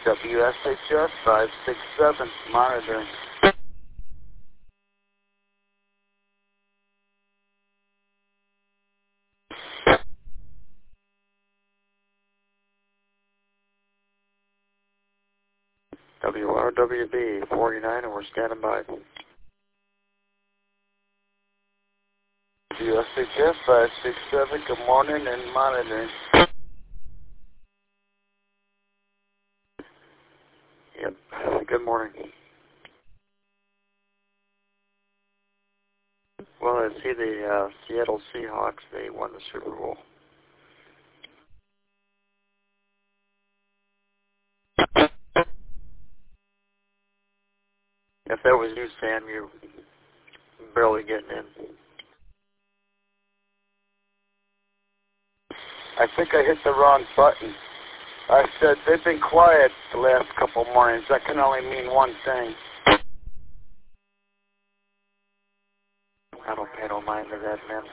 WSHS 567, monitoring. WRWB 49, and we're standing by. WSHS 567, good morning and monitoring. Yep, good morning. Well, I see the Seattle Seahawks, they won the Super Bowl. If that was you, Sam, you're barely getting in. I think I hit the wrong button. I said they've been quiet the last couple mornings. That can only mean one thing. I don't pay no mind to that, man.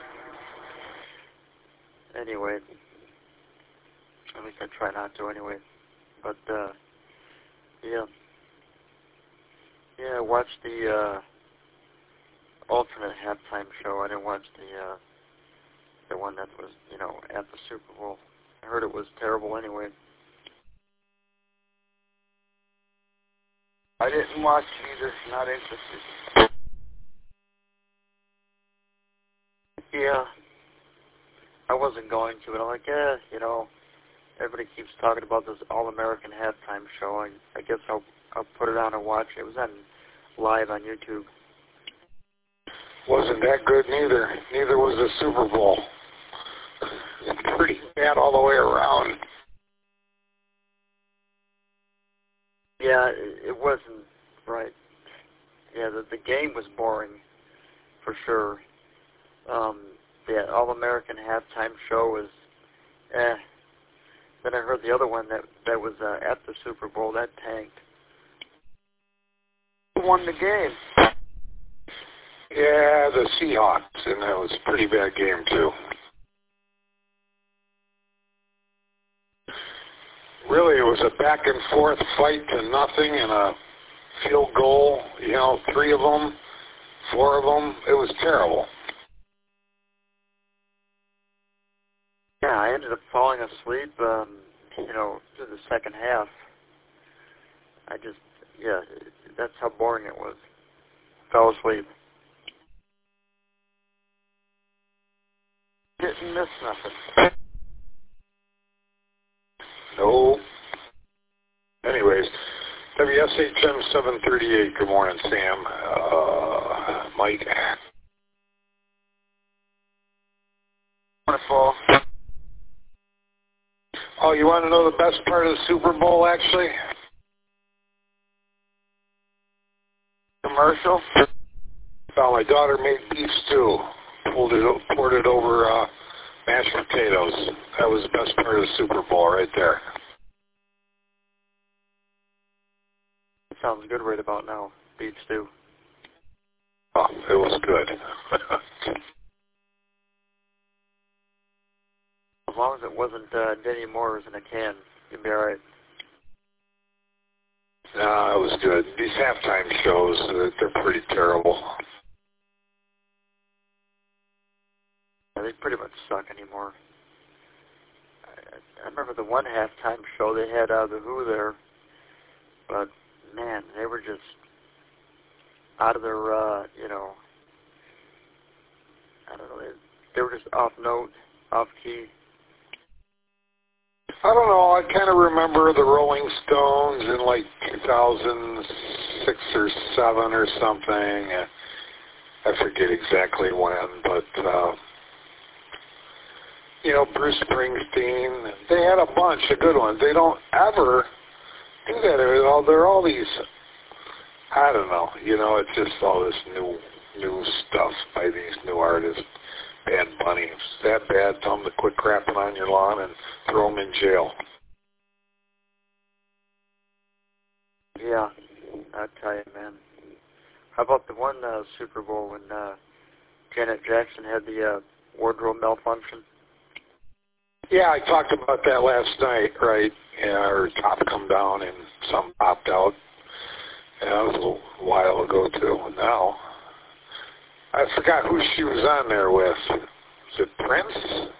Anyway, at least I try not to anyway. But, yeah. Yeah, I watched the alternate halftime show. I didn't watch the one that was, you know, at the Super Bowl. I heard it was terrible anyway. I didn't watch either. Not interested. Yeah. I wasn't going to, and I'm like, you know, everybody keeps talking about this All-American halftime show. I guess I'll put it on and watch it. It was on live on YouTube. Wasn't that good neither. Neither was the Super Bowl. Pretty bad all the way around. Yeah, it wasn't right. Yeah, the game was boring, for sure. The All-American halftime show was, Then I heard the other one that was at the Super Bowl, that tanked. Who won the game? Yeah, the Seahawks, and that was a pretty bad game, too. Really, it was a back-and-forth fight to nothing and a field goal, you know, 3 of them, 4 of them. It was terrible. Yeah, I ended up falling asleep, you know, through the second half. Yeah, that's how boring it was. Fell asleep. Didn't miss nothing. No. Anyways, WSHM 738, good morning, Sam. Mike. Wonderful. Oh, you want to know the best part of the Super Bowl, actually? Commercial? Well, my daughter made beef stew. Poured it over mashed potatoes. That was the best part of the Super Bowl right there. Sounds good right about now. Beef stew. Oh, it was good. As long as it wasn't Denny Moore's in a can, you'd be all right. No, it was good. These halftime shows, they're pretty terrible. Yeah, they pretty much suck anymore. I remember the one halftime show, they had the Who there, but man, they were just out of their, you know, I don't know, they were just off note, off key. I don't know, I kind of remember the Rolling Stones in like 2006 or 7 or something. I forget exactly when, but, you know, Bruce Springsteen, they had a bunch of good ones. They don't ever do that. They're all these, I don't know, you know, it's just all this new stuff by these new artists. Bad Bunny. If it's that bad, tell them to quit crapping on your lawn and throw them in jail. Yeah, I tell you, man. How about the one Super Bowl when Janet Jackson had the wardrobe malfunction? Yeah, I talked about that last night, right? Yeah, her top come down and some popped out. Yeah, that was a little while ago too. Now, I forgot who she was on there with. Was it Prince?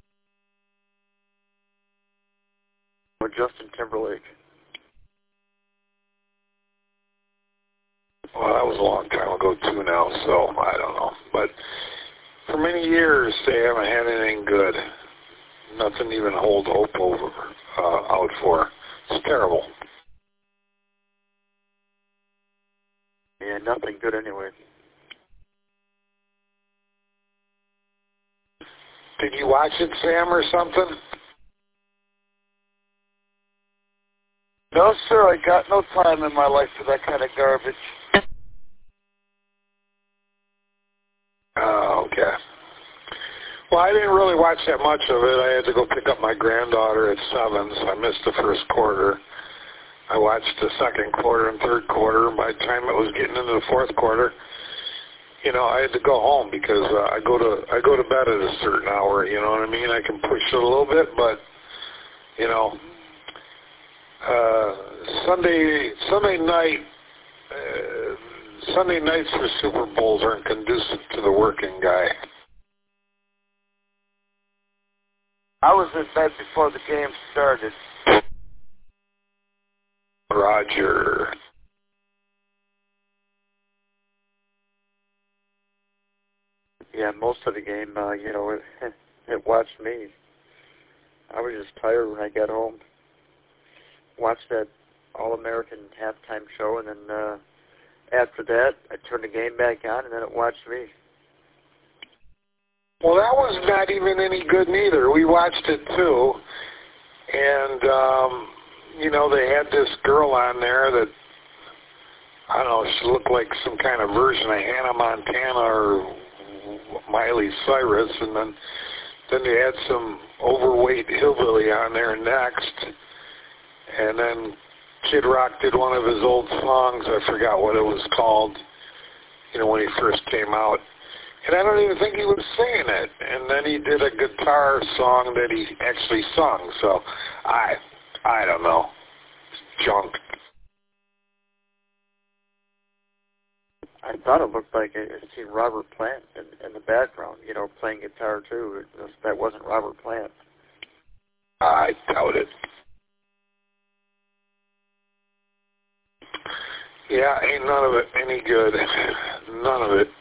Or Justin Timberlake. Well, that was a long time ago too now, so I don't know. But for many years, they haven't had anything good. Nothing even hold hope over out for. It's terrible. Yeah, nothing good anyway. Did you watch it, Sam, or something? No, sir, I got no time in my life for that kind of garbage. Oh, okay. Well, I didn't really watch that much of it. I had to go pick up my granddaughter at 7, so I missed the first quarter. I watched the second quarter and third quarter. By the time it was getting into the fourth quarter, you know, I had to go home because I go to bed at a certain hour. You know what I mean? I can push it a little bit, but you know, Sunday nights for Super Bowls aren't conducive to the working guy. I was in bed before the game started. Roger. Yeah, most of the game, you know, it watched me. I was just tired when I got home. Watched that All-American halftime show, and then after that, I turned the game back on, and then it watched me. Well, that was not even any good neither. We watched it too, and you know, they had this girl on there that, I don't know, she looked like some kind of version of Hannah Montana or Miley Cyrus, and then they had some overweight hillbilly on there next, and then Kid Rock did one of his old songs. I forgot what it was called, you know, when he first came out. And I don't even think he was singing it. And then he did a guitar song that he actually sung. So I don't know. It's junk. I thought it looked like I seen Robert Plant in the background, you know, playing guitar too. That wasn't Robert Plant. I doubt it. Yeah, ain't none of it any good. None of it.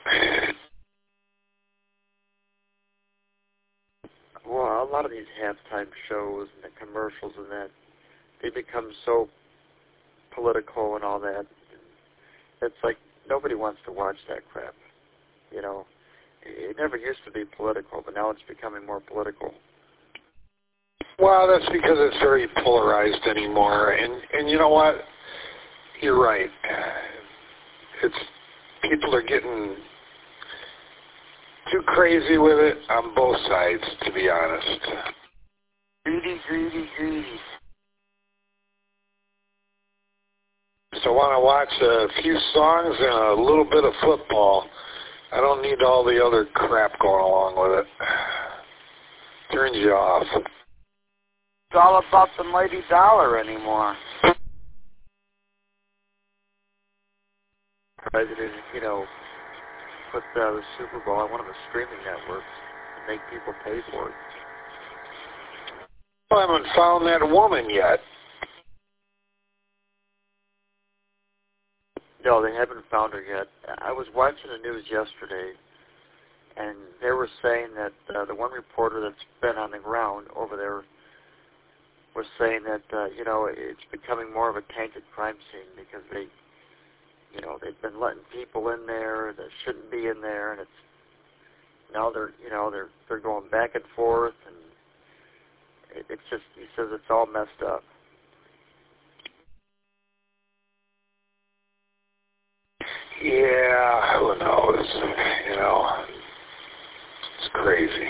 Well, a lot of these halftime shows and the commercials and that, they become so political and all that. It's like nobody wants to watch that crap. You know, it never used to be political, but now it's becoming more political. Well, that's because it's very polarized anymore. And you know what? You're right. It's people are getting too crazy with it on both sides, to be honest. Greedy, greedy, greedy. So I want to watch a few songs and a little bit of football. I don't need all the other crap going along with it. Turns you off. It's all about the mighty dollar anymore. President, you know, put the Super Bowl on one of the streaming networks and make people pay for it. I haven't found that woman yet. No, they haven't found her yet. I was watching the news yesterday, and they were saying that the one reporter that's been on the ground over there was saying that, you know, it's becoming more of a tainted crime scene because they, you know, they've been letting people in there that shouldn't be in there, and it's now they're going back and forth, and it's just, he says it's all messed up. Yeah, who knows? You know, it's crazy.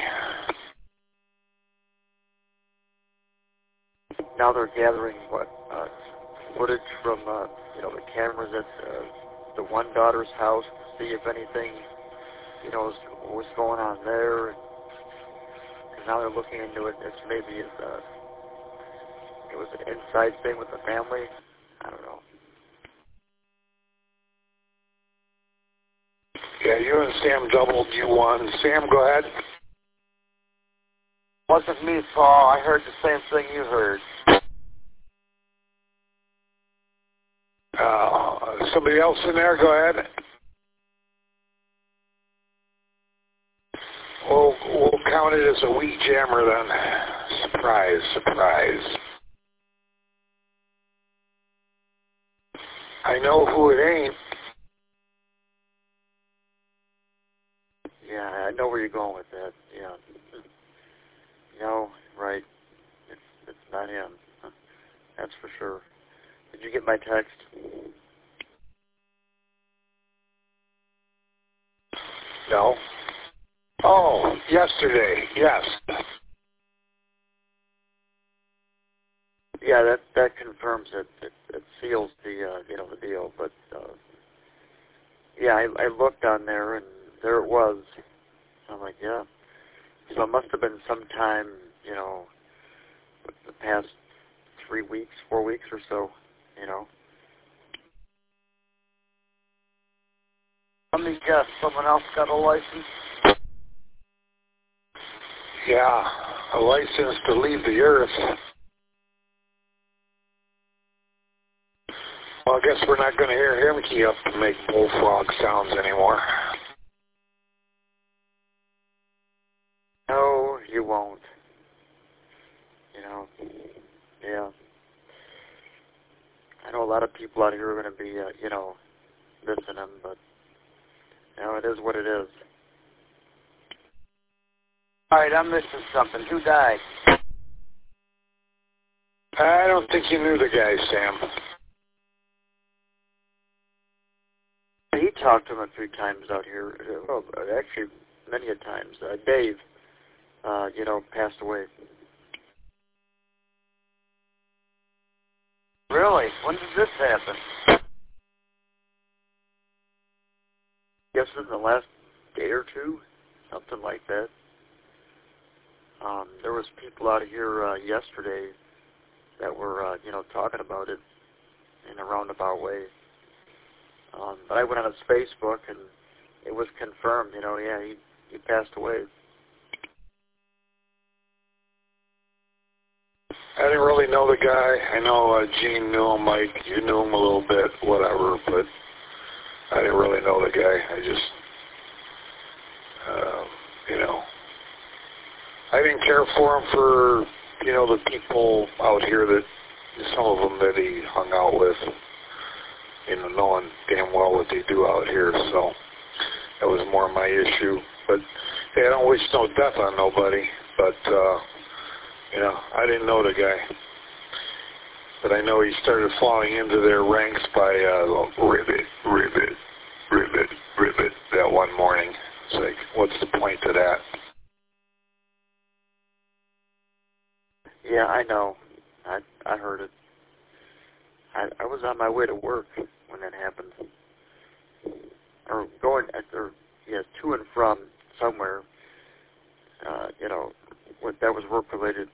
Now they're gathering footage from you know, the cameras at the one daughter's house to see if anything, you know, was going on there. And now they're looking into it. It's maybe it was an inside thing with the family. I don't know. Yeah, you and Sam doubled. You won. Sam, go ahead. Wasn't me, Paul. I heard the same thing you heard. Somebody else in there? Go ahead. We'll count it as a wheat jammer then. Surprise, surprise. I know who it ain't. Yeah, I know where you're going with that. Yeah. No, right. It's not him. That's for sure. Did you get my text? No. Oh, yesterday. Yes. Yeah, that confirms it. It seals the the deal. But yeah, I looked on there and there it was. I'm like, yeah. So it must have been sometime, the past 3 weeks, 4 weeks or so, Let me guess, someone else got a license? Yeah, a license to leave the earth. Well, I guess we're not going to hear him key up to make bullfrog sounds anymore. No, you won't. Yeah. I know a lot of people out here are going to be, missing him, but, it is what it is. All right, I'm missing something. Who died? I don't think you knew the guy, Sam. He talked to him a few times out here. Well, actually, many a times. Dave, passed away. Really? When did this happen? Guess in the last day or two, something like that. There was people out here yesterday that were, talking about it in a roundabout way. But I went on his Facebook and it was confirmed. He passed away. I didn't really know the guy. I know Gene knew him, Mike. You knew him a little bit, whatever, but I didn't really know the guy. I just, I didn't care for him for, the people out here that, some of them that he hung out with, knowing damn well what they do out here, so that was more my issue. But, hey, I don't wish no death on nobody, but, I didn't know the guy. But I know he started falling into their ranks by ribbit that one morning. It's like, what's the point to that? Yeah, I know. I heard it. I was on my way to work when that happened. Or going, to and from somewhere, that was work-related.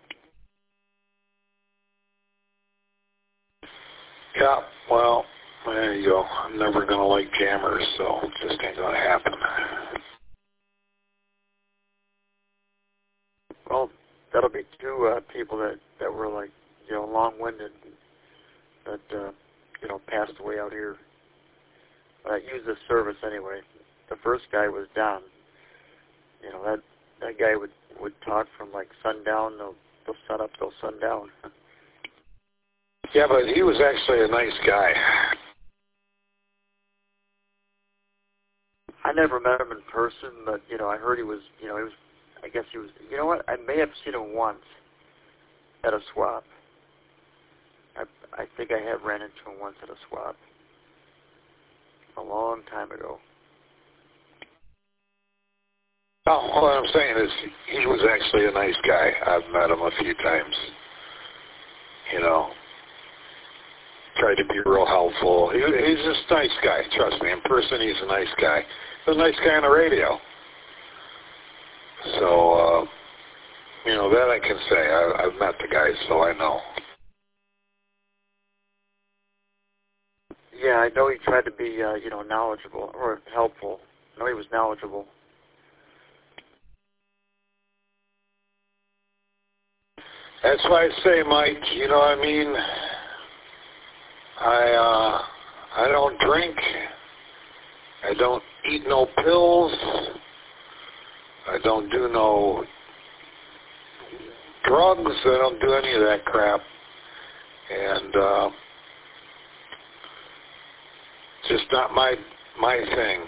Yeah, well, there you go. I'm never going to like jammers, so it just ain't going to happen. Well, that'll be two people that were like, long-winded that, passed away out here. That used this service anyway. The first guy was Don. That guy would talk from like sundown. They'll set up till sundown. Yeah, but he was actually a nice guy. I never met him in person, but, I heard he was, I guess he was, you know what, I may have seen him once at a swap. I think I have ran into him once at a swap. A long time ago. Oh, all I'm saying is he was actually a nice guy. I've met him a few times. Tried to be real helpful. He's just a nice guy. Trust me, in person he's a nice guy. He's a nice guy on the radio. So, that I can say. I've met the guy, so I know. Yeah, I know he tried to be, knowledgeable or helpful. I know he was knowledgeable. That's why I say, Mike, you know what I mean? I don't drink. I don't eat no pills. I don't do no drugs. I don't do any of that crap. And just not my thing.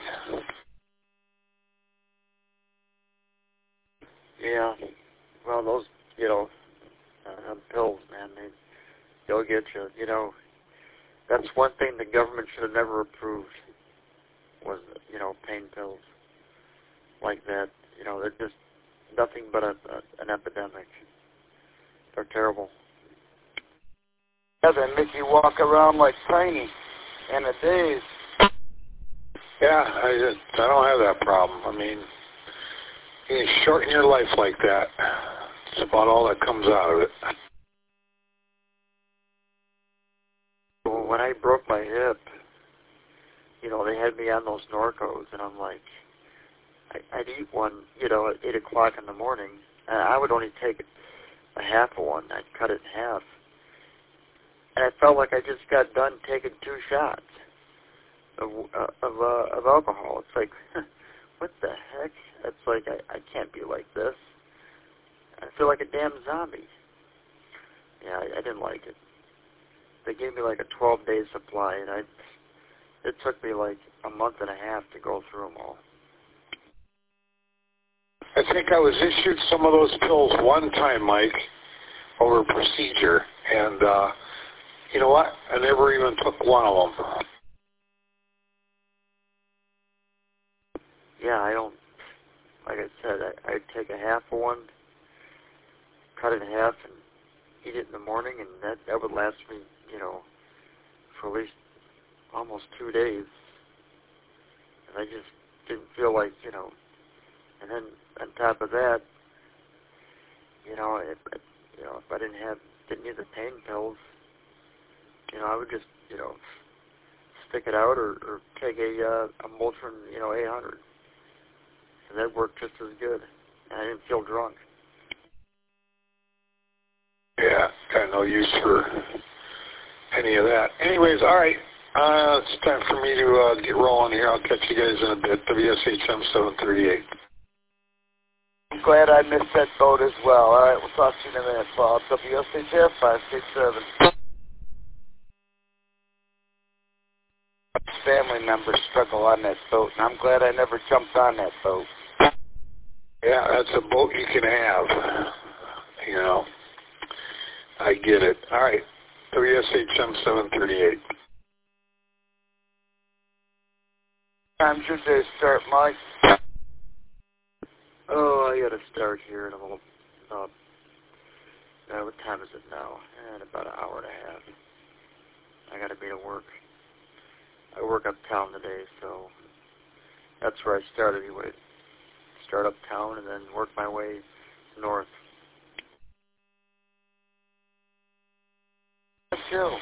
Yeah. Well, those, pills, man, they'll get you. That's one thing the government should have never approved was, pain pills like that. They're just nothing but an epidemic. They're terrible. Yeah, they make you walk around like Tiny in a daze. Yeah, I don't have that problem. I mean, you can shorten your life like that. It's about all that comes out of it. Well, when I broke my hip, they had me on those Norcos, and I'm like, I'd eat one, at 8 o'clock in the morning, and I would only take a half of one. I'd cut it in half. And I felt like I just got done taking 2 shots of alcohol. It's like, what the heck? It's like, I can't be like this. I feel like a damn zombie. Yeah, I didn't like it. They gave me like a 12-day supply, and it took me like a month and a half to go through them all. I think I was issued some of those pills one time, Mike, over a procedure, and you know what? I never even took one of them. Yeah, I don't, like I said, I'd take a half of one, cut it in half, and eat it in the morning, and that would last me, for at least almost 2 days. And I just didn't feel like, and then on top of that, if I didn't need the pain pills, I would just, stick it out or take a Motrin, 800. And that worked just as good. And I didn't feel drunk. Yeah, got no use for any of that. Anyways, all right. It's time for me to get rolling here. I'll catch you guys in a bit. WSHM 738. I'm glad I missed that boat as well. All right, we'll talk to you in a minute, Paul. WSHF 567. Family members struggle on that boat, and I'm glad I never jumped on that boat. Yeah, that's a boat you can have. I get it. All right, WSHM 738. Time should they start, Mike? Oh, I got to start here in a little, what time is it now? In about an hour and a half. I got to be at work. I work uptown today, so that's where I started anyway. Start uptown and then work my way north. Chill.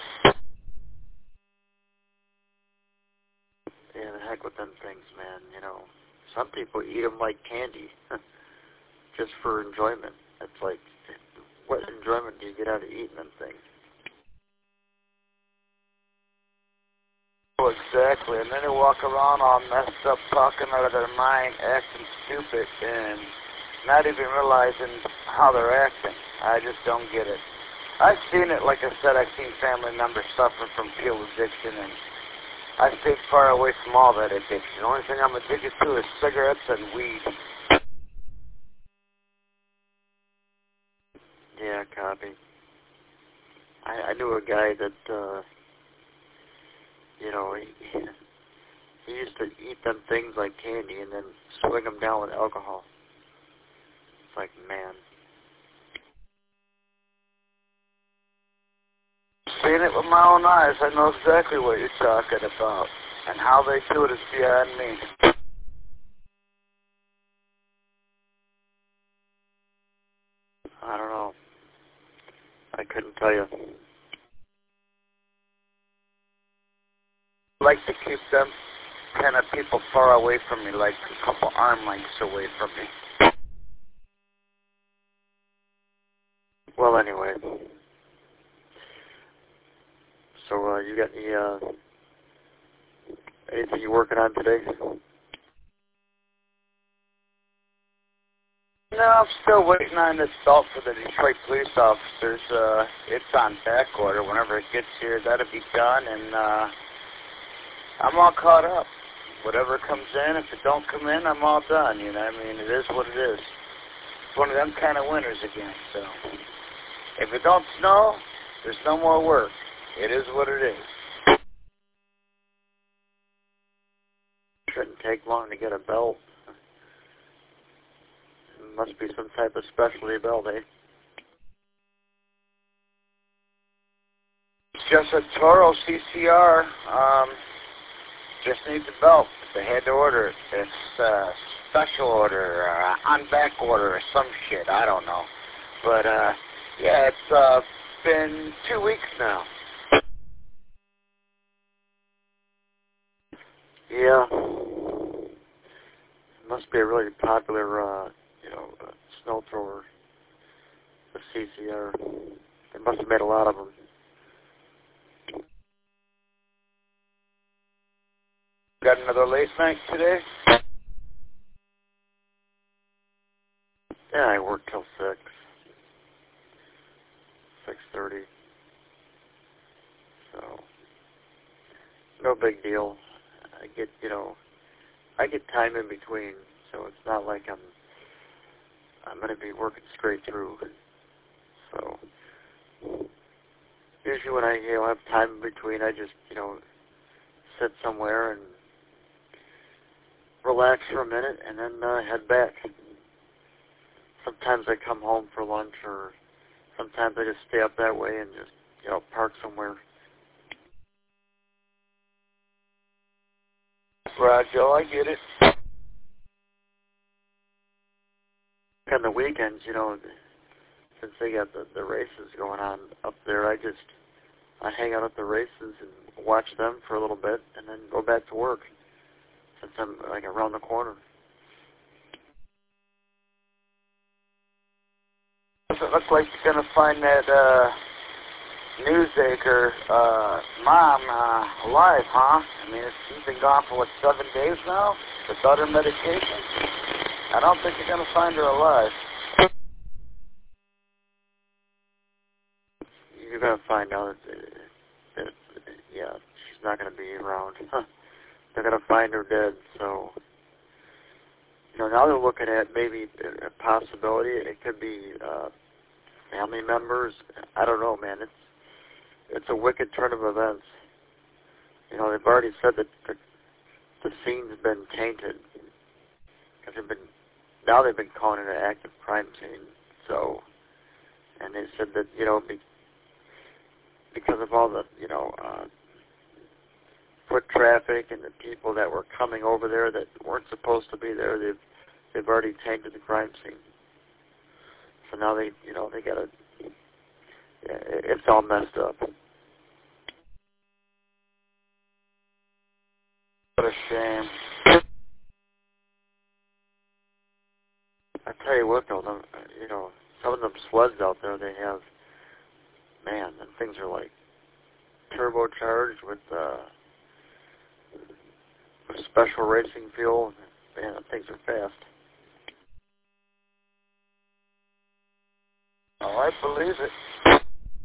Yeah, the heck with them things, man. Some people eat them like candy, just for enjoyment. It's like, what enjoyment do you get out of eating them things? Oh, exactly. And then they walk around all messed up, talking out of their mind, acting stupid, and not even realizing how they're acting. I just don't get it. I've seen it, like I said, I've seen family members suffer from pill addiction, and I stay far away from all that addiction. The only thing I'm addicted to is cigarettes and weed. Yeah, copy. I knew a guy that, he used to eat them things like candy and then swing them down with alcohol. It's like, man. Seeing it with my own eyes, I know exactly what you're talking about. And how they do it is beyond me. I don't know. I couldn't tell you. I like to keep them kind of people far away from me, like a couple arm lengths away from me. Well, anyway. So, you got anything you working on today? No, I'm still waiting on this belt for the Detroit police officers. It's on back order. Whenever it gets here, that'll be done, and I'm all caught up. Whatever comes in, if it don't come in, I'm all done. You know, I mean, it is what it is. It's one of them kind of winters again. So, if it don't snow, there's no more work. It is what it is. Shouldn't take long to get a belt. It must be some type of specialty belt, eh? It's just a Toro CCR. Just needs a belt. They had to order it. It's special order, on back order, or some shit. I don't know. But, yeah, it's been 2 weeks now. Yeah. It must be a really popular, snow thrower, the CCR. They must have made a lot of them. Got another late night today? Yeah, I work till 6:30. So, no big deal. I get time in between, so it's not like I'm going to be working straight through. So, usually when I, have time in between, I just, sit somewhere and relax for a minute and then head back. Sometimes I come home for lunch, or sometimes I just stay up that way and just, park somewhere. Right, Joe, I get it. On the weekends, since they got the races going on up there, I hang out at the races and watch them for a little bit and then go back to work, since I'm like around the corner. Does it look like you're going to find that Newsacre mom alive, huh? I mean, she's been gone for, 7 days now without her medication? I don't think you're going to find her alive. You're going to find out that she's not going to be around. They're going to find her dead, so... now they're looking at maybe a possibility. It could be family members. I don't know, man. It's a wicked turn of events. They've already said that the scene's been tainted. Because they've been calling it an active crime scene. So, and they said that, because of all the, foot traffic and the people that were coming over there that weren't supposed to be there, they've already tainted the crime scene. So now they got to, it's all messed up. What a shame. I tell you what, though, some of them sleds out there they have, man, them things are like turbocharged with special racing fuel. Man, them things are fast. Oh, I believe it.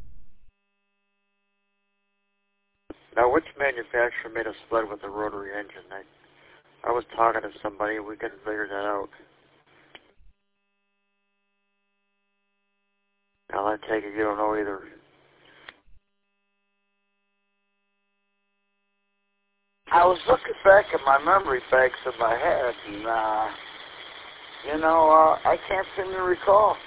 Now, which manufacturer made a sled with a rotary engine? I was talking to somebody, we couldn't figure that out. Now, I take it you don't know either. I was looking back at my memory banks in my head, and, I can't seem to recall.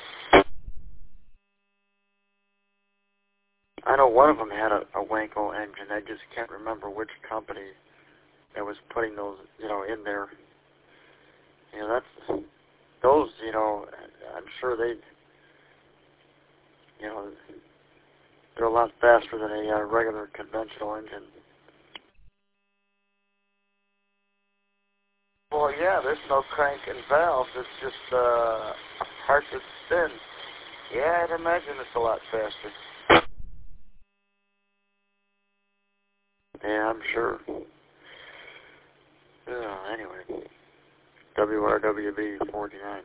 I know one of them had a Wanko engine. I just can't remember which company that was putting those, in there. Those, I'm sure you know, they're a lot faster than a regular conventional engine. Well, yeah, there's no crank and valves. It's just a part that spins. Yeah, I'd imagine it's a lot faster. Yeah, I'm sure. Anyway, WRWB 49.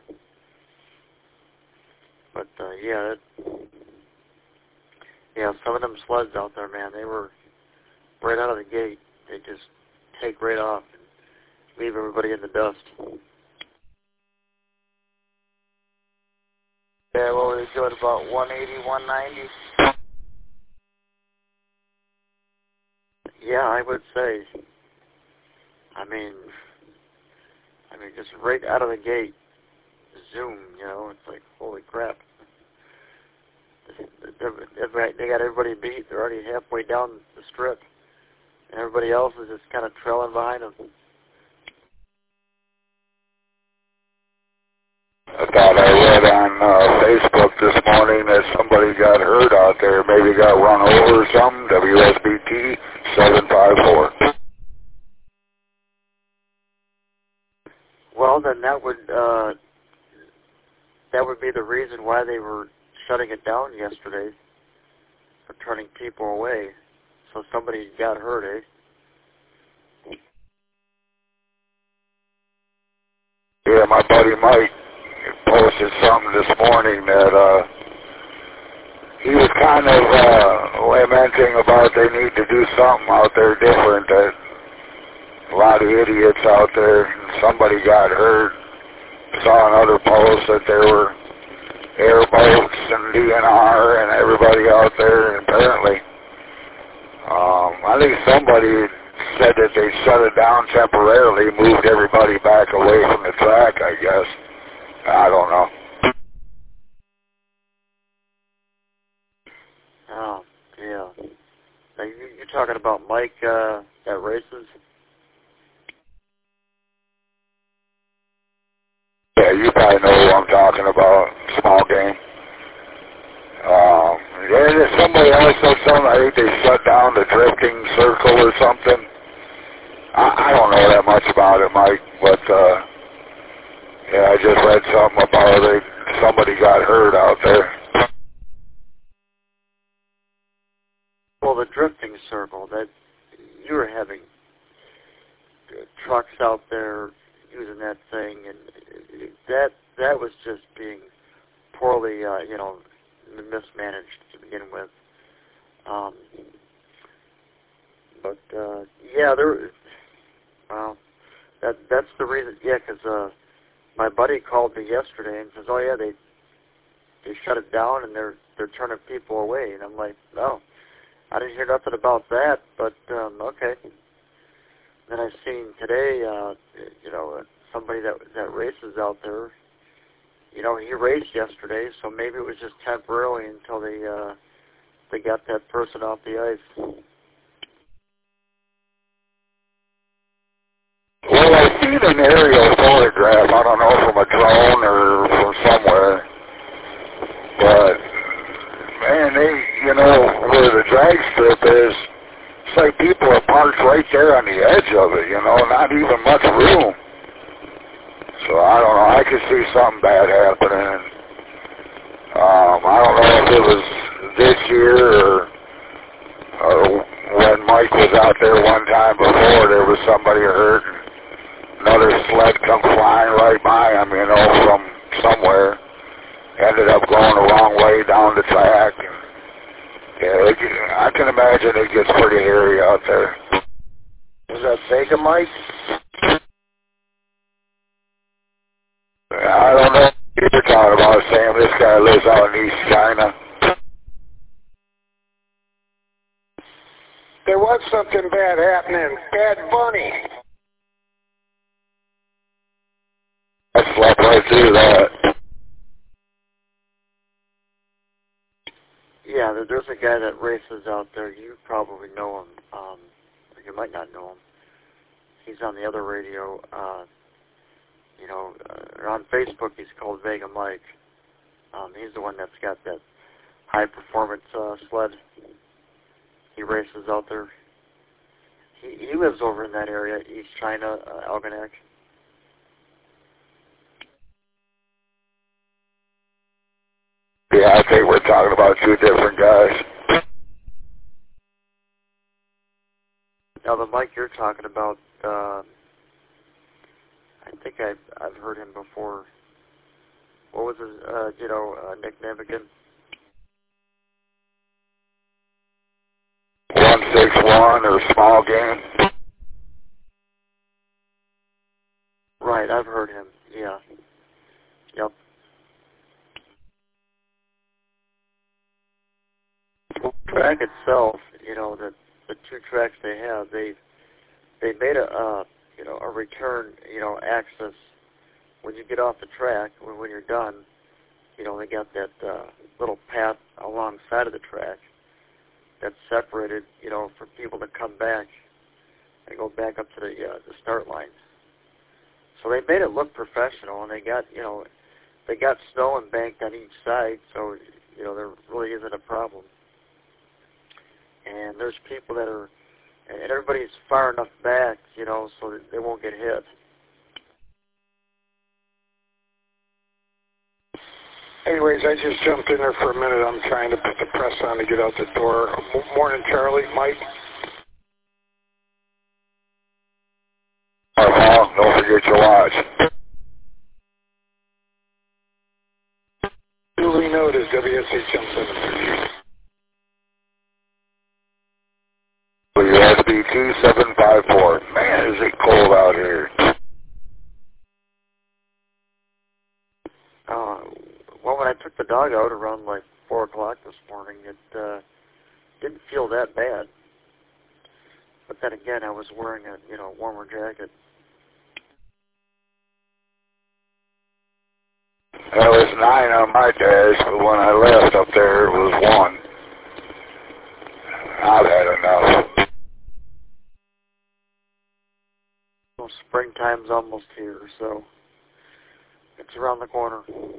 But yeah, some of them sleds out there, man, they were right out of the gate. They just take right off and leave everybody in the dust. Yeah, what were they doing, about 180, 190? Yeah, I would say. I mean, just right out of the gate, zoom, you know, it's like, holy crap. They got everybody beat. They're already halfway down the strip. And everybody else is just kind of trailing behind them. I thought I read on Facebook this morning that somebody got hurt out there, maybe got run over or something, WSBT 754. Well, then that would be the reason why they were shutting it down yesterday, for turning people away. So somebody got hurt, eh? Yeah, my buddy Mike posted something this morning that he was kind of lamenting about they need to do something out there different, that a lot of idiots out there, and somebody got hurt. Saw another post that there were airboats and DNR and everybody out there, and apparently I think somebody said that they shut it down temporarily, moved everybody back away from the track, I guess. I don't know. Oh, yeah. Now, you're talking about Mike at races? Yeah, you probably know who I'm talking about, small game. Yeah, there's somebody else said something, I think they shut down the drifting circle or something. I don't know that much about it, Mike, but yeah, I just read something about it. Somebody got hurt out there. Well, the drifting circle, that you were having trucks out there using that thing, and that was just being poorly, mismanaged to begin with. But yeah, that's the reason. Yeah, because my buddy called me yesterday and says, "Oh yeah, they shut it down and they're turning people away." And I'm like, "No, I didn't hear nothing about that." But okay. Then I've seen today, somebody that races out there. You know, he raced yesterday, so maybe it was just temporarily until they got that person off the ice. Well, I've seen an aerial photograph, I don't know, from a drone or from somewhere, but, man, where the drag strip is, it's like people are parked right there on the edge of it, not even much room. So, I don't know, I could see something bad happening. I don't know if it was this year or when Mike was out there one time before, there was somebody hurt. Another sled come flying right by him, from somewhere. Ended up going the wrong way down the track. Yeah, I can imagine it gets pretty hairy out there. Was that Vega Mike? I don't know what you're talking about, Sam. This guy lives out in East China. There was something bad happening. Bad Bunny. I slept right through that. Yeah, there's a guy that races out there. You probably know him. You might not know him. He's on the other radio. On Facebook, he's called Vega Mike. He's the one that's got that high-performance sled. He races out there. He lives over in that area, East China, Algonac. Yeah, I think we're talking about two different guys. Now, the Mike you're talking about, I think I've heard him before. What was his, nickname again? 161 or small game. Right, I've heard him. Yeah. Yep. The track itself, the two tracks they have, they made a return, access when you get off the track. When you're done, they got that little path alongside of the track that's separated, for people to come back and go back up to the start line. So they made it look professional, and they got snow embanked on each side, so there really isn't a problem. And there's people that are, and everybody's far enough back, so that they won't get hit. Anyways, I just jumped in there for a minute. I'm trying to put the press on to get out the door. Morning, Charlie. Mike? Paul, don't forget your watch. Duly noted, WSA jumps in. WSB 2754. Man, is it cold out here. Well, when I took the dog out around like 4 o'clock this morning, it didn't feel that bad. But then again, I was wearing a warmer jacket. Well, it was 9 on my dash, but when I left up there, it was 1. I've had enough. Well, springtime's almost here, so it's around the corner.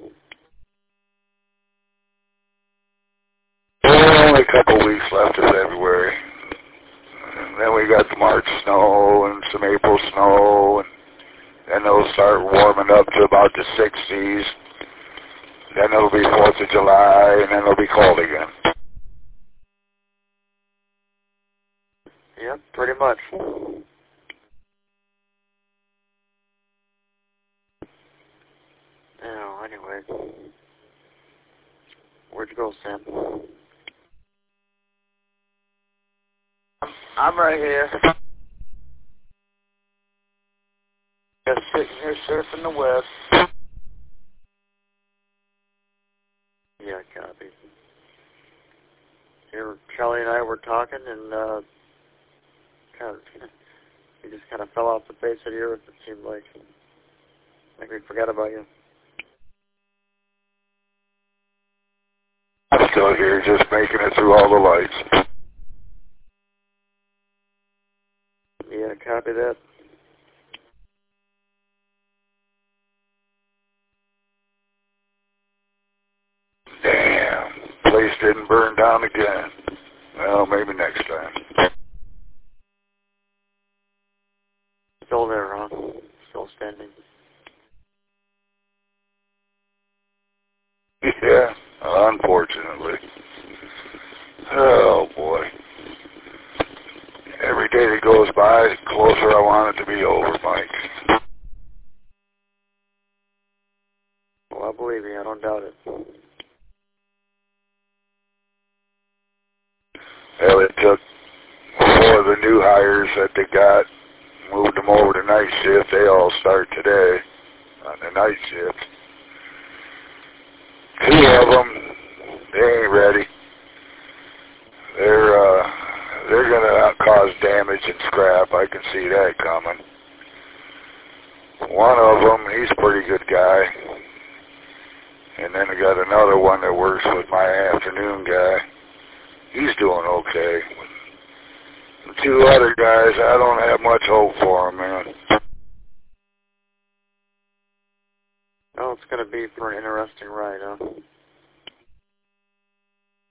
Only a couple weeks left of February. And then we got the March snow and some April snow, and then it'll start warming up to about the 60s. Then it'll be 4th of July, and then it'll be cold again. Yep, pretty much. Anyway. Where'd you go, Sam? I'm right here. Just sitting here surfing the web. Yeah, copy. Here, Charlie and I were talking, and you just kind of fell off the face of the earth, it seemed like. I think we forgot about you. I'm still here, just making it through all the lights. Yeah, copy that. Damn, place didn't burn down again. Well, maybe next time. Still there, huh? Still standing. Yeah, unfortunately. Oh, boy. Every day that goes by, the closer I want it to be over, Mike. Well, I believe you. I don't doubt it. Well, it took 4 of the new hires that they got, moved them over to night shift. They all start today on the night shift. 2 of them, they ain't ready. They're gonna cause damage and scrap. I can see that coming. One of them, he's a pretty good guy. And then I got another one that works with my afternoon guy. He's doing okay. The 2 other guys, I don't have much hope for them, man. Well, it's going to be for an interesting ride, huh?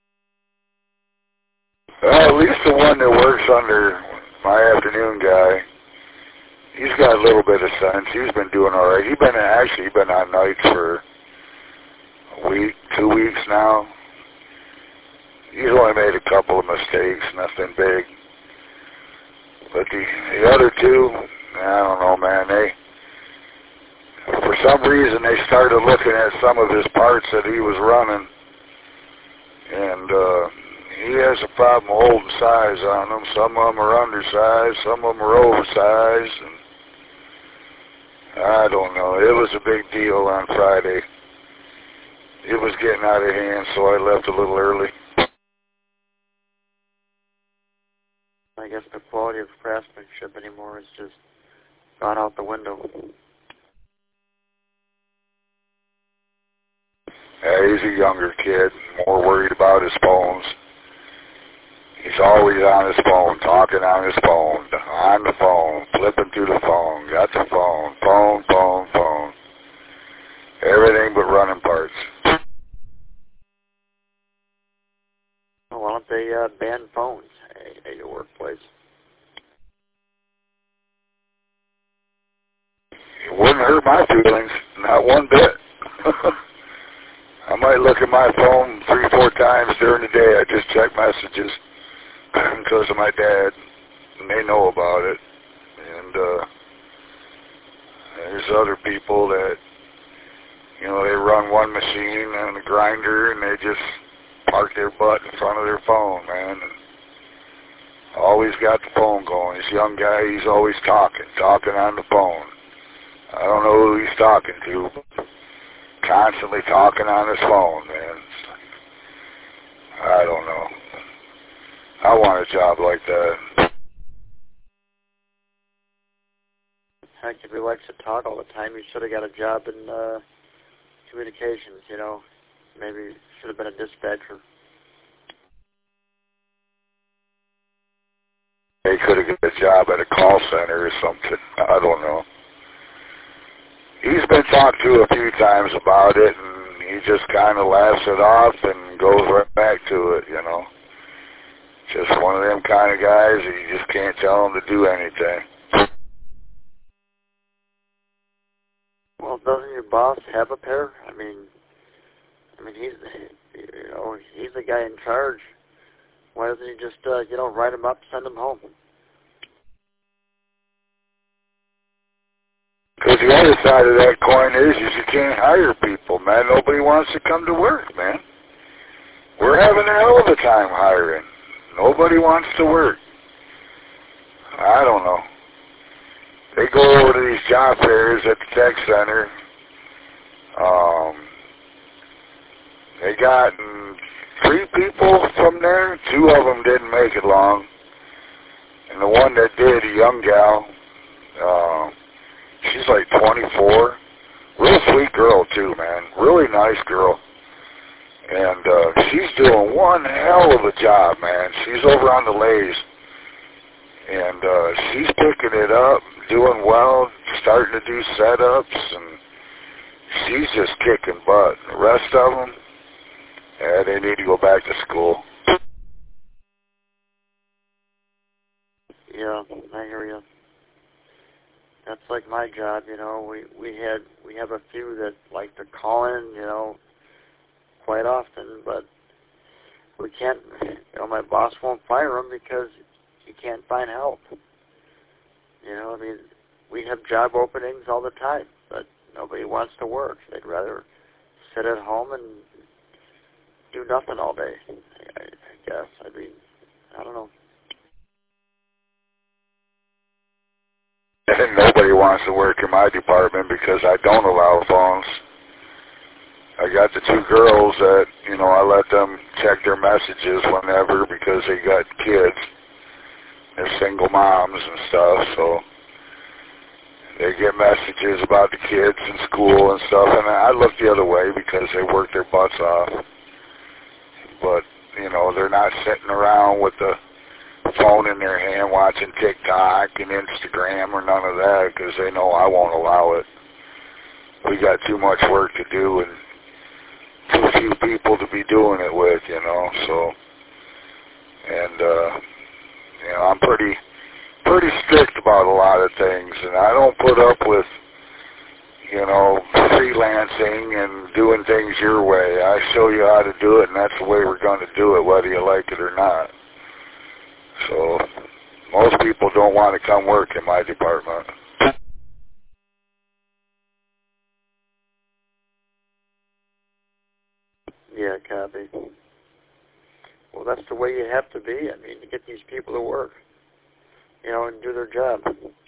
Well, at least the one that works under my afternoon guy, he's got a little bit of sense. He's been doing all right. He's been on nights for a week, 2 weeks now. He's only made a couple of mistakes, nothing big. But the other two, I don't know, man. For some reason, they started looking at some of his parts that he was running, and he has a problem holding size on them. Some of them are undersized, some of them are oversized, and I don't know. It was a big deal on Friday. It was getting out of hand, so I left a little early. I guess the quality of craftsmanship anymore is just gone out the window. Yeah, he's a younger kid, more worried about his phones. He's always on his phone, talking on his phone, on the phone, flipping through the phone, got the phone, phone. Everything but running parts. Well, why don't they ban phones at your workplace? It wouldn't hurt my feelings, not one bit. I might look at my phone 3-4 times during the day. I just check messages because of my dad, and they know about it. And there's other people that, you know, they run one machine and a grinder, and they just park their butt in front of their phone, man. And always got the phone going. This young guy, he's always talking on the phone. I don't know who he's talking to, but constantly talking on his phone, man. I don't know. I want a job like that. Heck, if he likes to talk all the time, he should have got a job in communications, you know. Maybe should have been a dispatcher. He could have got a job at a call center or something. I don't know. He's been talked to a few times about it, and he just kind of laughs it off and goes right back to it, you know. Just one of them kind of guys that you just can't tell him to do anything. Well, doesn't your boss have a pair? I mean, he's the guy in charge. Why doesn't he just, write him up, send him home? Because the other side of that coin is you can't hire people, man. Nobody wants to come to work, man. We're having a hell of a time hiring. Nobody wants to work. I don't know. They go over to these job fairs at the tech center. They got 3 people from there. 2 of them didn't make it long. And the one that did, a young gal, she's like 24. Real sweet girl, too, man. Really nice girl. And she's doing one hell of a job, man. She's over on the lathe. And she's picking it up, doing well, starting to do setups, and she's just kicking butt. The rest of them, yeah, they need to go back to school. Yeah, I hear you. That's like my job, you know. We have a few that like to call in, you know, quite often, but we can't. You know, my boss won't fire them because he can't find help. You know, I mean, we have job openings all the time, but nobody wants to work. They'd rather sit at home and do nothing all day. I guess. I mean, I don't know. And nobody wants to work in my department because I don't allow phones. I got the 2 girls that, you know, I let them check their messages whenever because they got kids. They're single moms and stuff, so they get messages about the kids in school and stuff, and I look the other way because they work their butts off. But, you know, they're not sitting around with the phone in their hand watching TikTok and Instagram or none of that because they know I won't allow it. We got too much work to do and too few people to be doing it with, you know, so And, you know, I'm pretty strict about a lot of things, and I don't put up with, you know, freelancing and doing things your way. I show you how to do it, and that's the way we're going to do it, whether you like it or not. So most people don't want to come work in my department. Yeah, copy. Well, that's the way you have to be. I mean, to get these people to work, you know, and do their job.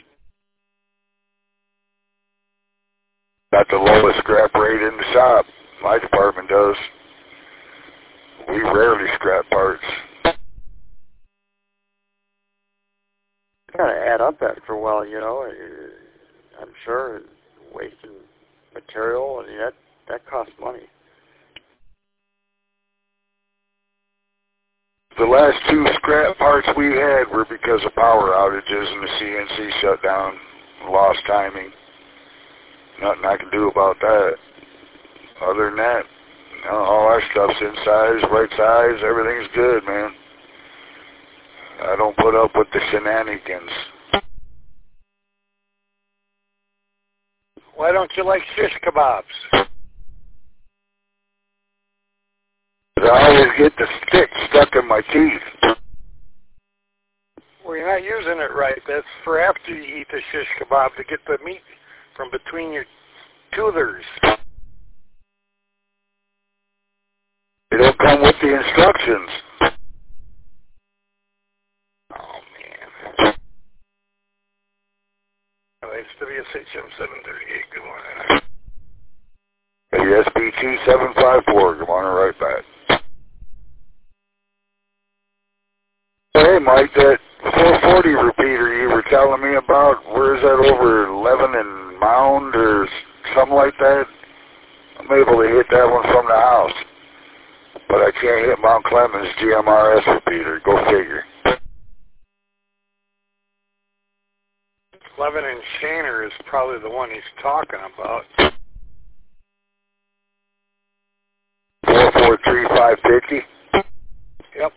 Got the lowest scrap rate in the shop. My department does. We rarely scrap parts. Got to add up after a while, you know. I'm sure wasting material, and that costs money. The last 2 scrap parts we had were because of power outages and the CNC shut down, lost timing. Nothing I can do about that. Other than that, you know, all our stuff's in size, right size, everything's good, man. I don't put up with the shenanigans. Why don't you like shish kebabs? I always get the stick stuck in my teeth. Well, you're not using it right. That's for after you eat the shish kebab to get the meat from between your toothers. They don't come with the instructions. Oh, man. It's WSHM 738. Good morning. SBT 754. Good morning, right back. Hey, Mike, that 440 repeater you were telling me about, where's that, over 11 and Mound or something like that? I'm able to hit that one from the house, but I can't hit Mount Clemens GMRS repeater. Go figure. 11 and Shaner is probably the one he's talking about. 443550. Yep.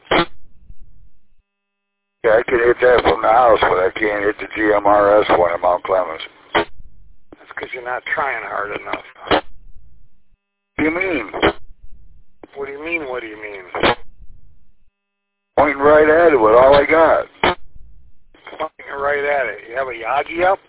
Yeah, I can hit that from the house, but I can't hit the GMRS one at Mount Clemens. That's because you're not trying hard enough. What do you mean? What do you mean, what do you mean? Pointing right at it with all I got. Pointing right at it. You have a Yagi up?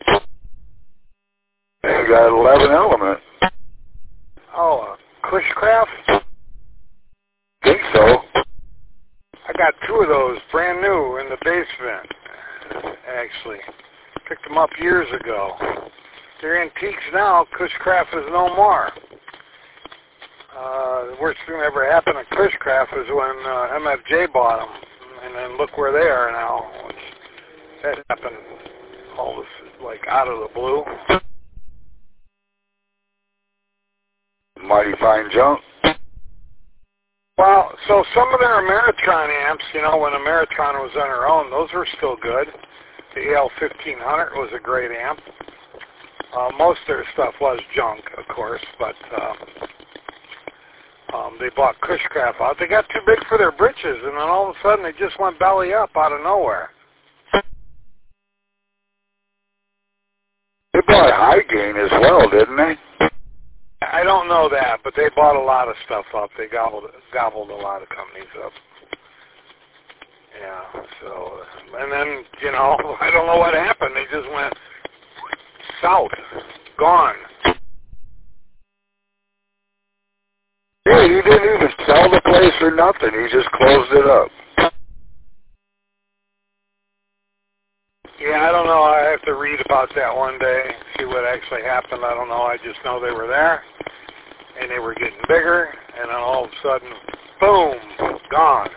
I got 11 element. Oh, a Cushcraft? Think so. I got 2 of those brand new in the basement, actually. Picked them up years ago. They're antiques now. Cushcraft is no more. The worst thing that ever happened to Cushcraft is when MFJ bought them. And then look where they are now. That happened all this, like, out of the blue. Mighty fine junk. Well, so some of their Ameritron amps, you know, when Ameritron was on her own, those were still good. The AL1500 was a great amp. Most of their stuff was junk, of course, but they bought Cushcraft out. They got too big for their britches, and then all of a sudden they just went belly up out of nowhere. They bought High Gain as well, didn't they? I don't know that, but they bought a lot of stuff up. They gobbled a lot of companies up. Yeah, so, and then, you know, I don't know what happened. They just went south, gone. Yeah, he didn't even sell the place or nothing. He just closed it up. Yeah, I don't know. I have to read about that one day, see what actually happened. I don't know. I just know they were there, and they were getting bigger, and then all of a sudden, boom, gone.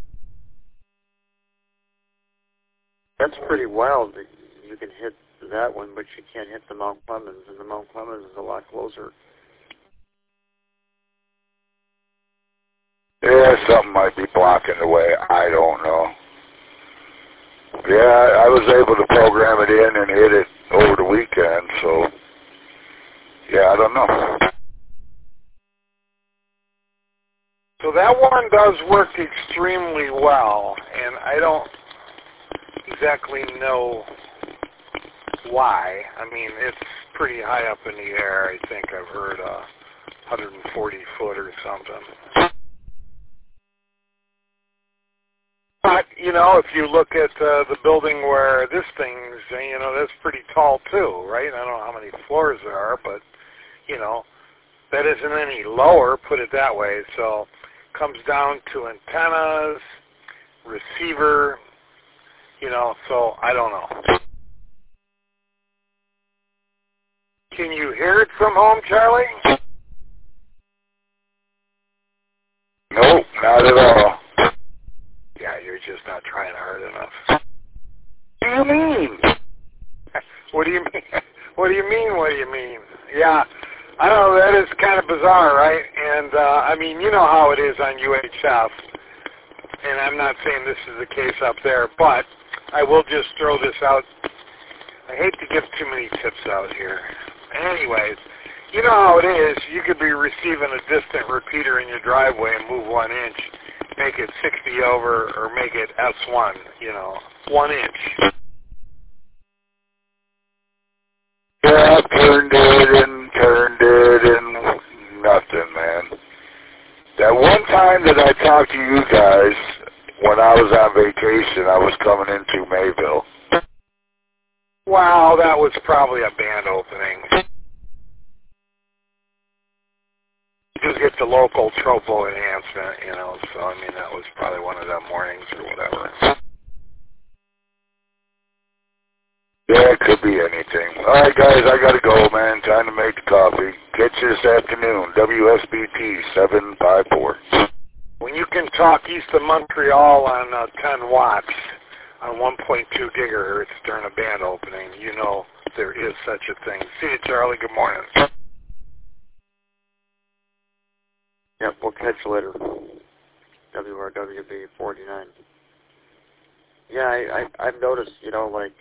That's pretty wild that you can hit that one, but you can't hit the Mount Clemens, and the Mount Clemens is a lot closer. Yeah, something might be blocking the way. I don't know. Yeah, I was able to program it in and hit it over the weekend, so yeah, I don't know. So that one does work extremely well, and I don't exactly know why. I mean, it's pretty high up in the air. I think I've heard 140 foot or something. But, you know, if you look at the building where this thing's, you know, that's pretty tall too, right? I don't know how many floors there are, but, you know, that isn't any lower, put it that way. So it comes down to antennas, receiver, you know, so I don't know. Can you hear it from home, Charlie? Nope, not at all. Yeah, you're just not trying hard enough. What do you mean? What do you mean? What do you mean? What do you mean? Yeah, I don't know. That is kind of bizarre, right? And, I mean, you know how it is on UHF. And I'm not saying this is the case up there, but I will just throw this out. I hate to give too many tips out here. Anyways, you know how it is. You could be receiving a distant repeater in your driveway and move 1 inch, make it 60 over, or make it S1, you know, 1 inch. Yeah, I turned it and nothing, man. That one time that I talked to you guys when I was on vacation, I was coming into Mayville. Wow, that was probably a band opening. You get the local tropo enhancement, you know, so I mean that was probably one of them mornings or whatever. Yeah, it could be anything. All right, guys, I got to go, man. Time to make the coffee. Catch you this afternoon, WSBT 754. When you can talk east of Montreal on 10 watts on 1.2 gigahertz during a band opening, you know there is such a thing. See you, Charlie. Good morning. Yep, we'll catch you later. WRWB 49. Yeah, I've noticed, you know, like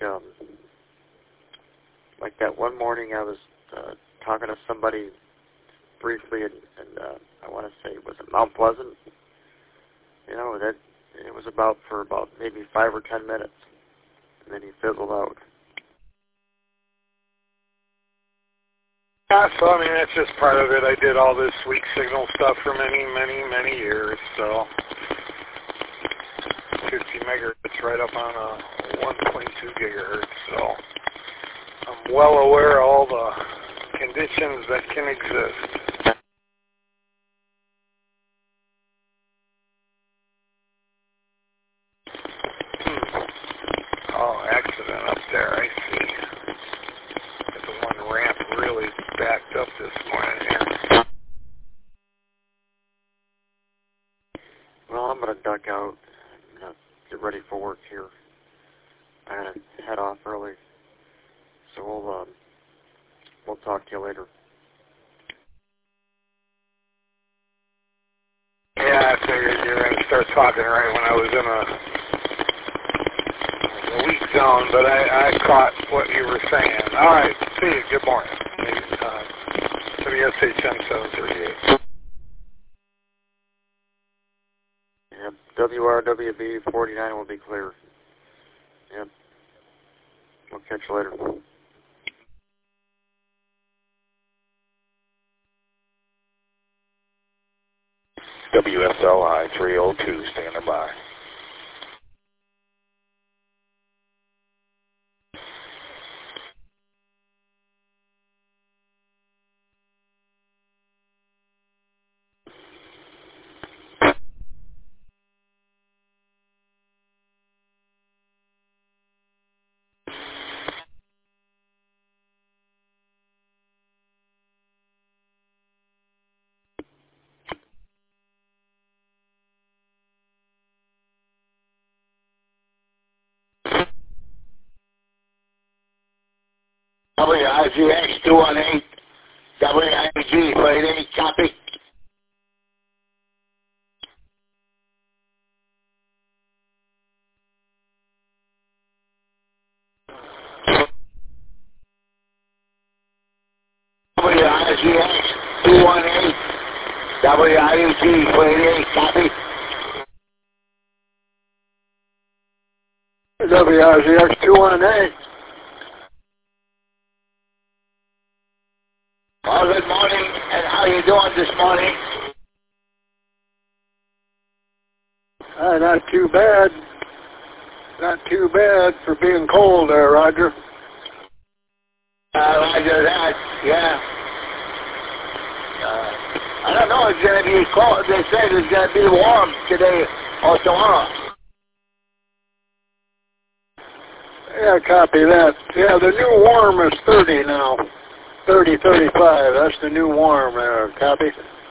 that one morning I was talking to somebody briefly, and I want to say, was it Mount Pleasant? You know, that it was for about maybe 5 or 10 minutes, and then he fizzled out. Yeah, so I mean that's just part of it. I did all this weak signal stuff for many, many, many years, so 50 megahertz right up on a 1.2 gigahertz, so I'm well aware of all the conditions that can exist. Oh, accident up there, I see. The one ramp really backed up this morning here. Well, I'm going to duck out and get ready for work here. I got to head off early, so we'll talk to you later. Yeah, I figured you were going to start talking right when I was in a weak zone, but I caught what you were saying. All right, see you. Good morning. WSHM 738. Yep, WRWB 49 will be clear. Yep. We'll catch you later. WSLI 302, standing by. WRGX 218, WIG 48, copy. WRGX 218, WIG 48, copy. WRZX 218. Well, good morning, and how you doing this morning? Not too bad. Not too bad for being cold there, Roger. Roger that, yeah. I don't know, it's going to be cold. They said it's going to be warm today or tomorrow. Yeah, copy that. Yeah, the new warm is 30 now. 30, 35. That's the new warm there. Copy?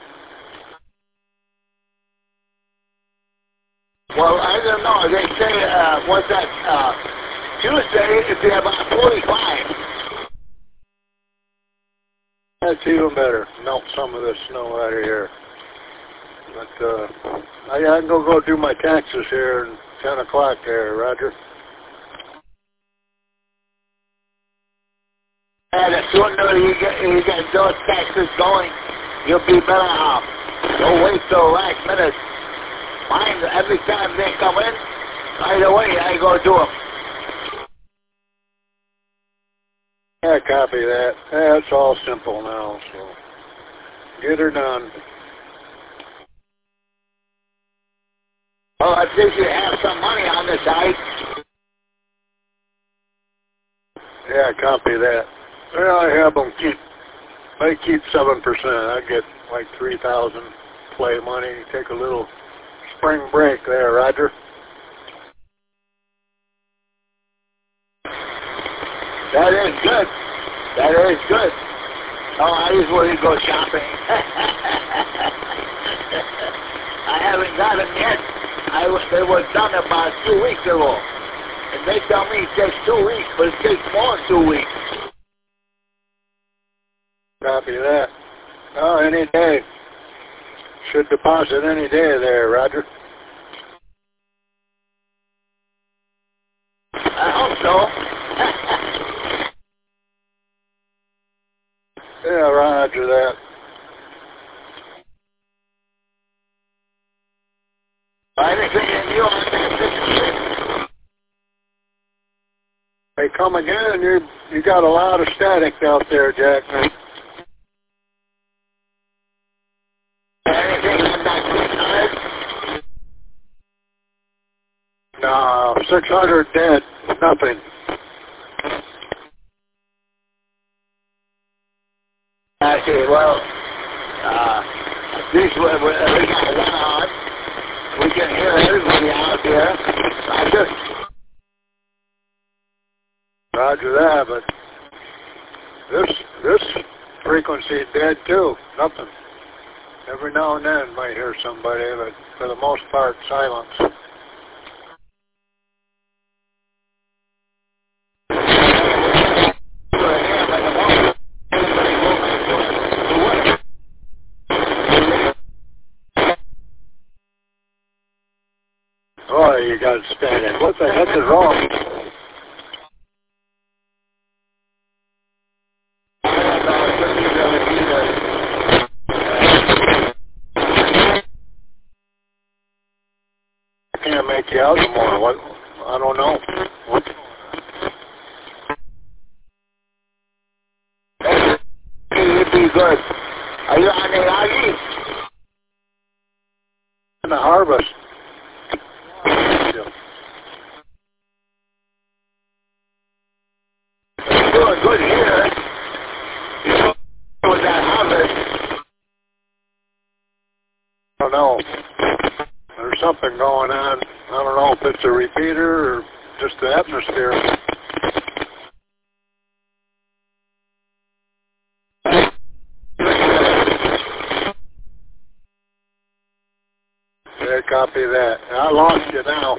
Well, I don't know. They say, what's that, Tuesday it'll be about 45. That's even better. Melt some of this snow out of here. But, I can go do my taxes here at 10 o'clock there, Roger. And as soon as you get those taxes going, you'll be better off. Don't wait till last minute. Mine, every time they come in, right away I go do them. Yeah, copy that. Yeah, it's all simple now, so get her done. Well, at least you have some money on the side. Yeah, copy that. Well, I have them they keep 7%. I get like 3,000 play money. Take a little spring break there, Roger. That is good. That is good. Oh, I usually go shopping. I haven't got them yet. They were done about 2 weeks ago. And they tell me it takes 2 weeks, but it takes more than 2 weeks. Copy that. Oh, any day. Should deposit any day there, Roger. I hope so. Yeah, Roger that. Anything new on that? Hey, come again. You got a lot of static out there, Jack. Anything on that? No, 600 dead. Nothing. Okay, well, at least we got one on. We can hear everybody out there. Roger that, but this frequency is dead too. Nothing. Every now and then might hear somebody, but for the most part, silence. Oh, you got static. What the heck is wrong? I can't make you out anymore. What? I don't know. What? It'd be good. Are you on the Aggie? In the harvest. It's doing good here. With that harvest. I don't know. There's something going on. I don't know if it's a repeater or just the atmosphere. Yeah, copy that. I lost you now.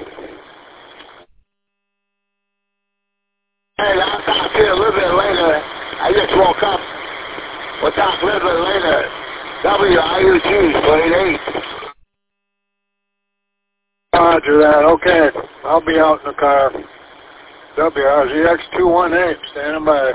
Hey, I'll talk to you a little bit later. I just woke up. We'll talk a little bit later. WIUG 48. Roger that. Okay. I'll be out in the car. WRZX 218. Standing by.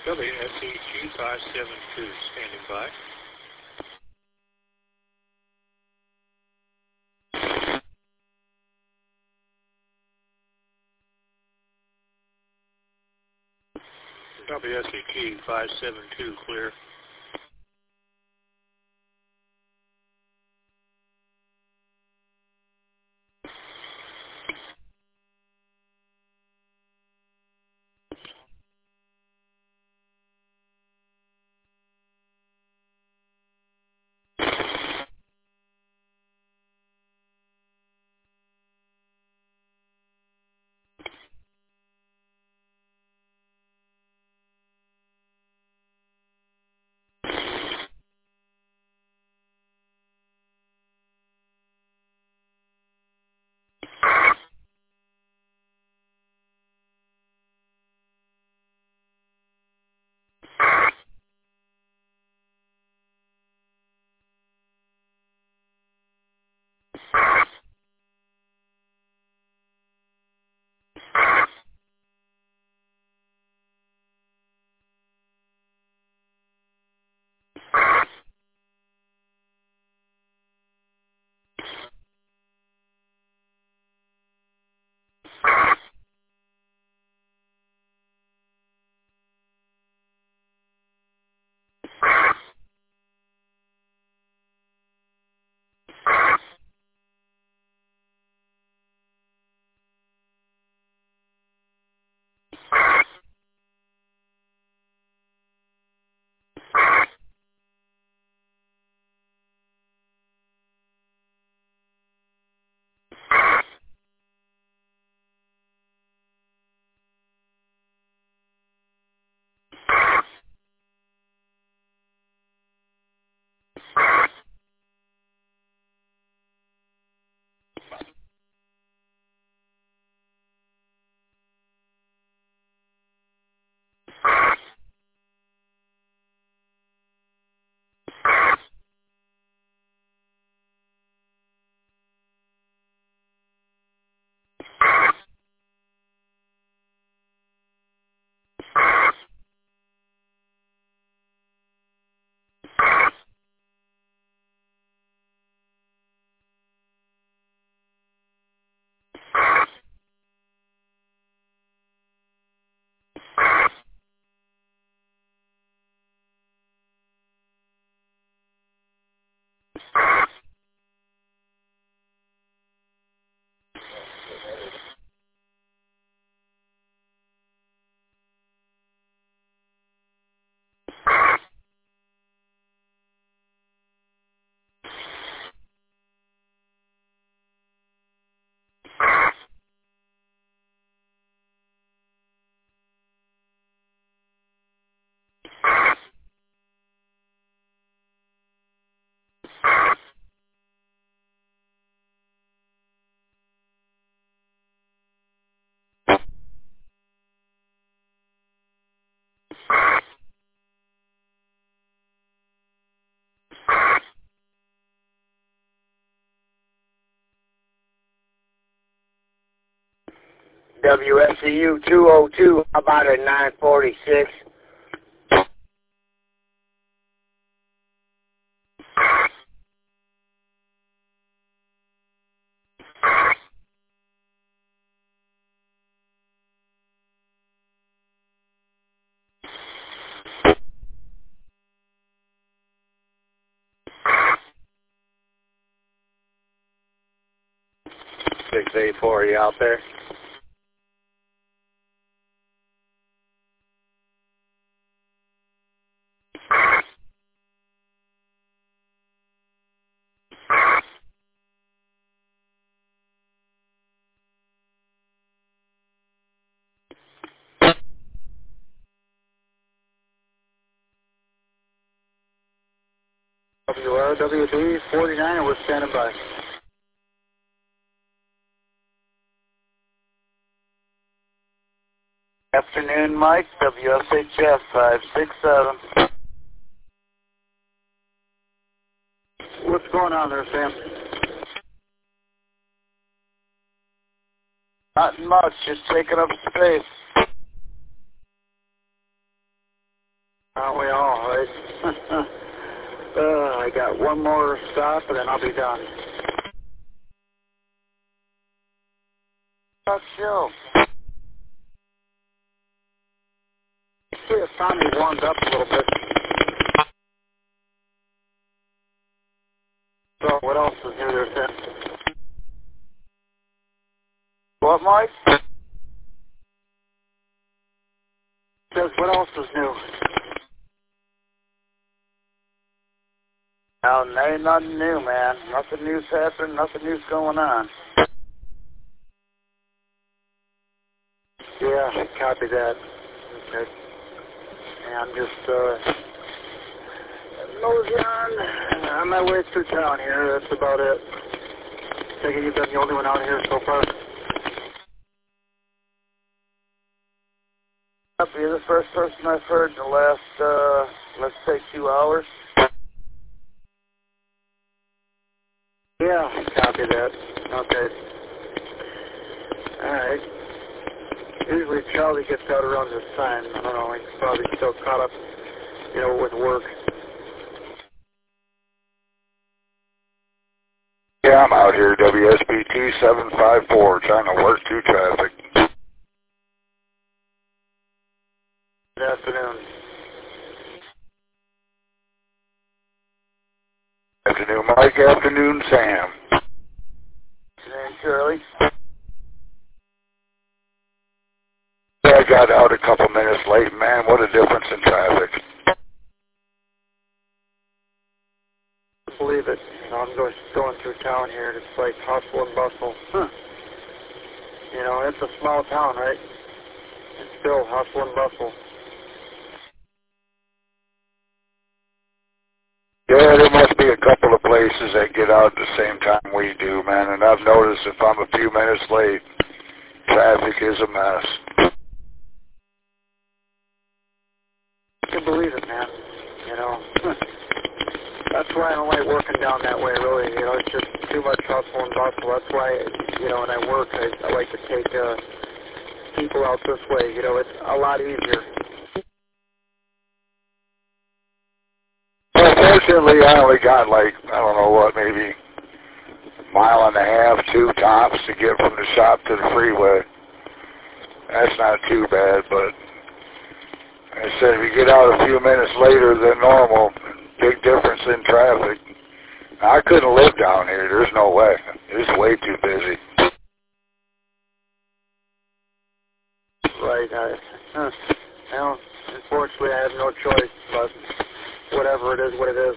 WSEG 572, standing by. WSEG 572, clear. WSCU 202, how about at 946? Six eight four, are you out there? WRWD 49, we're standing by. Afternoon, Mike, WSHF 567. What's going on there, Sam? Not much, just taking up space. I got one more stop and then I'll be done. Chill. See, it finally warmed up a little bit. So, what else is new there, Tim? What, Mike? Says, what else is new? No, ain't nothing new, man. Nothing new's happening, nothing new's going on. Yeah, copy that. Okay. And I'm just, mosey on my way through town here. That's about it. Take it you've been the only one out here so far? You're the first person I've heard in the last, let's say 2 hours. Yeah, copy that. Okay. Alright. Usually Charlie gets out around this time. I don't know, he's probably still caught up, you know, with work. Yeah, I'm out here, WSBT 754, trying to work through traffic. Good afternoon. Afternoon, Mike. Afternoon, Sam. Afternoon, Charlie. I got out a couple minutes late. Man, what a difference in traffic. Believe it. You know, I'm going through town here, and it's like hustle and bustle. You know, it's a small town, right? It's still hustle and bustle. Yeah, there must be a couple of places that get out at the same time we do, man. And I've noticed if I'm a few minutes late, traffic is a mess. I can believe it, man. You know, that's why I don't like working down that way, really. You know, it's just too much hustle and bustle. That's why, you know, when I work, I like to take people out this way. You know, it's a lot easier. Well, fortunately, I only got like, I don't know what, maybe a mile and a half, 2 tops to get from the shop to the freeway. That's not too bad, but I said if you get out a few minutes later than normal, big difference in traffic. I couldn't live down here. There's no way. It's way too busy. Right. Well, unfortunately, I have no choice, but whatever it is, what it is.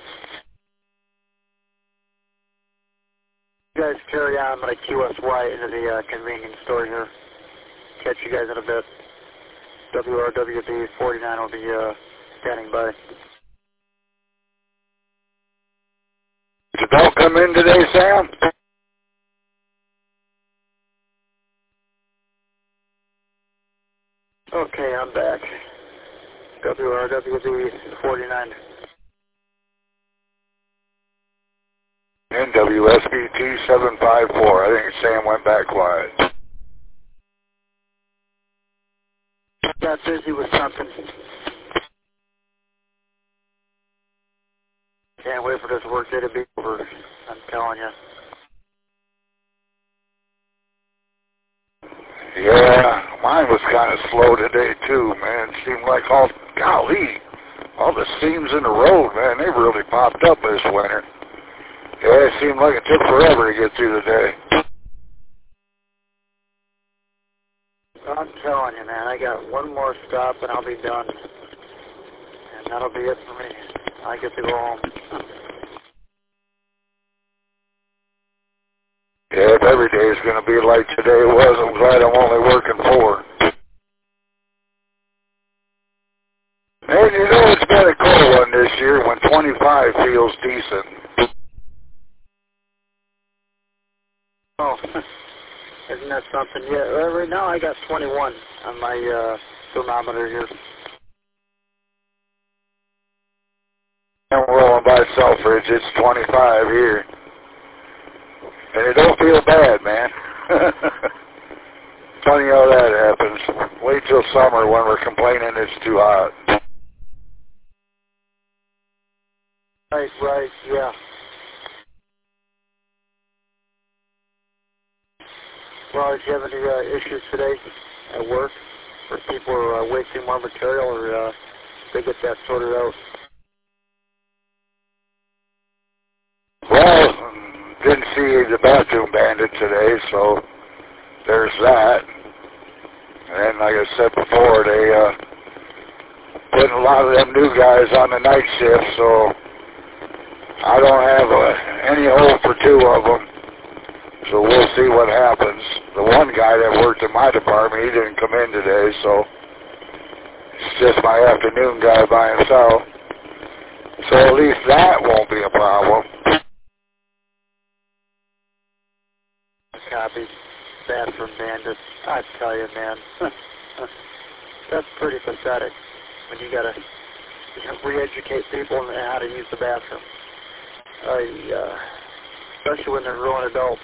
You guys carry on. I'm going to QSY into the convenience store here. Catch you guys in a bit. WRWB 49 will be standing by. Did you don't come in today, Sam? Okay, I'm back. WRWB 49. NWSBT 754. I think Sam went back quiet. Got busy with something. Can't wait for this work day to be over. I'm telling you. Yeah, mine was kind of slow today too, man. It seemed like all the seams in the road, man, they really popped up this winter. Yeah, it seemed like it took forever to get through the day. I'm telling you, man, I got one more stop and I'll be done. And that'll be it for me. I get to go home. Yeah, if every day is going to be like today was, I'm glad I'm only working 4. And you know it's been a cold one this year when 25 feels decent. Oh, isn't that something? Yeah, right now I got 21 on my thermometer here. I'm rolling by Selfridge, it's 25 here. And it don't feel bad, man. Funny how that happens. Wait till summer when we're complaining it's too hot. Right, yeah. Well, did you have any issues today at work where people are wasting more material, or they get that sorted out? Well, didn't see the bathroom bandit today, so there's that. And like I said before, they putting a lot of them new guys on the night shift, so I don't have any hope for two of them. So we'll see what happens. The one guy that worked in my department, he didn't come in today, so it's just my afternoon guy by himself. So at least that won't be a problem. Copy. Bathroom bandits. I tell you, man. That's pretty pathetic when you gotta re-educate people on how to use the bathroom. Especially when they're grown adults.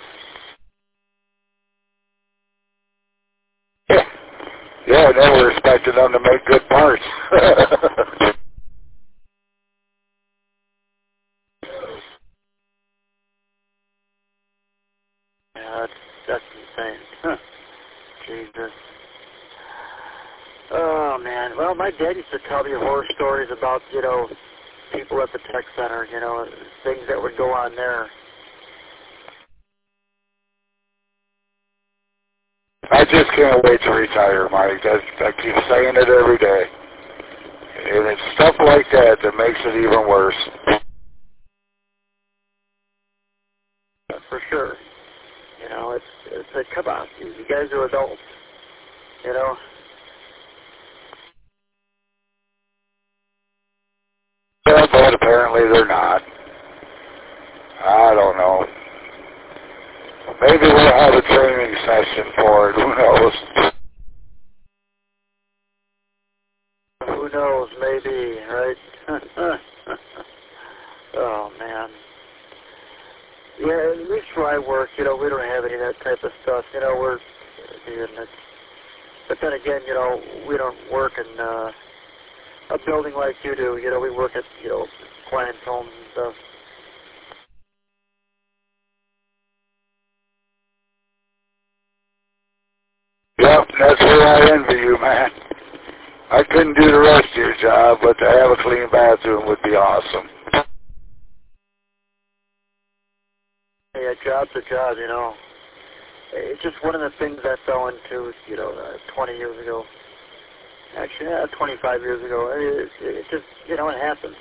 Yeah, they were expecting them to make good parts. Yeah, that's insane. Huh. Jesus. Oh, man. Well, my dad used to tell me horror stories about, people at the tech center, things that would go on there. I just can't wait to retire, Mike. I keep saying it every day. And it's stuff like that that makes it even worse. For sure. It's like, come on, you guys are adults, Yeah, but apparently they're not. I don't know. Maybe we'll have a training session for it. Who knows? Who knows, maybe, right? Oh, man. Yeah, at least where I work, we don't have any of that type of stuff. We're doing it. But then again, we don't work in a building like you do. We work at, clients' homes and stuff. Yep, that's where I envy you, man. I couldn't do the rest of your job, but to have a clean bathroom would be awesome. Yeah, job's a job, It's just one of the things I fell into, 20 years ago. Actually, 25 years ago. It just, it happens,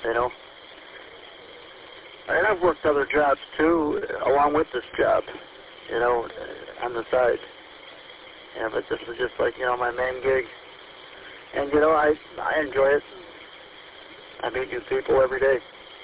And I've worked other jobs, too, along with this job, on the side. Yeah, but this is just like, my main gig. And, I enjoy it. I meet new people every day.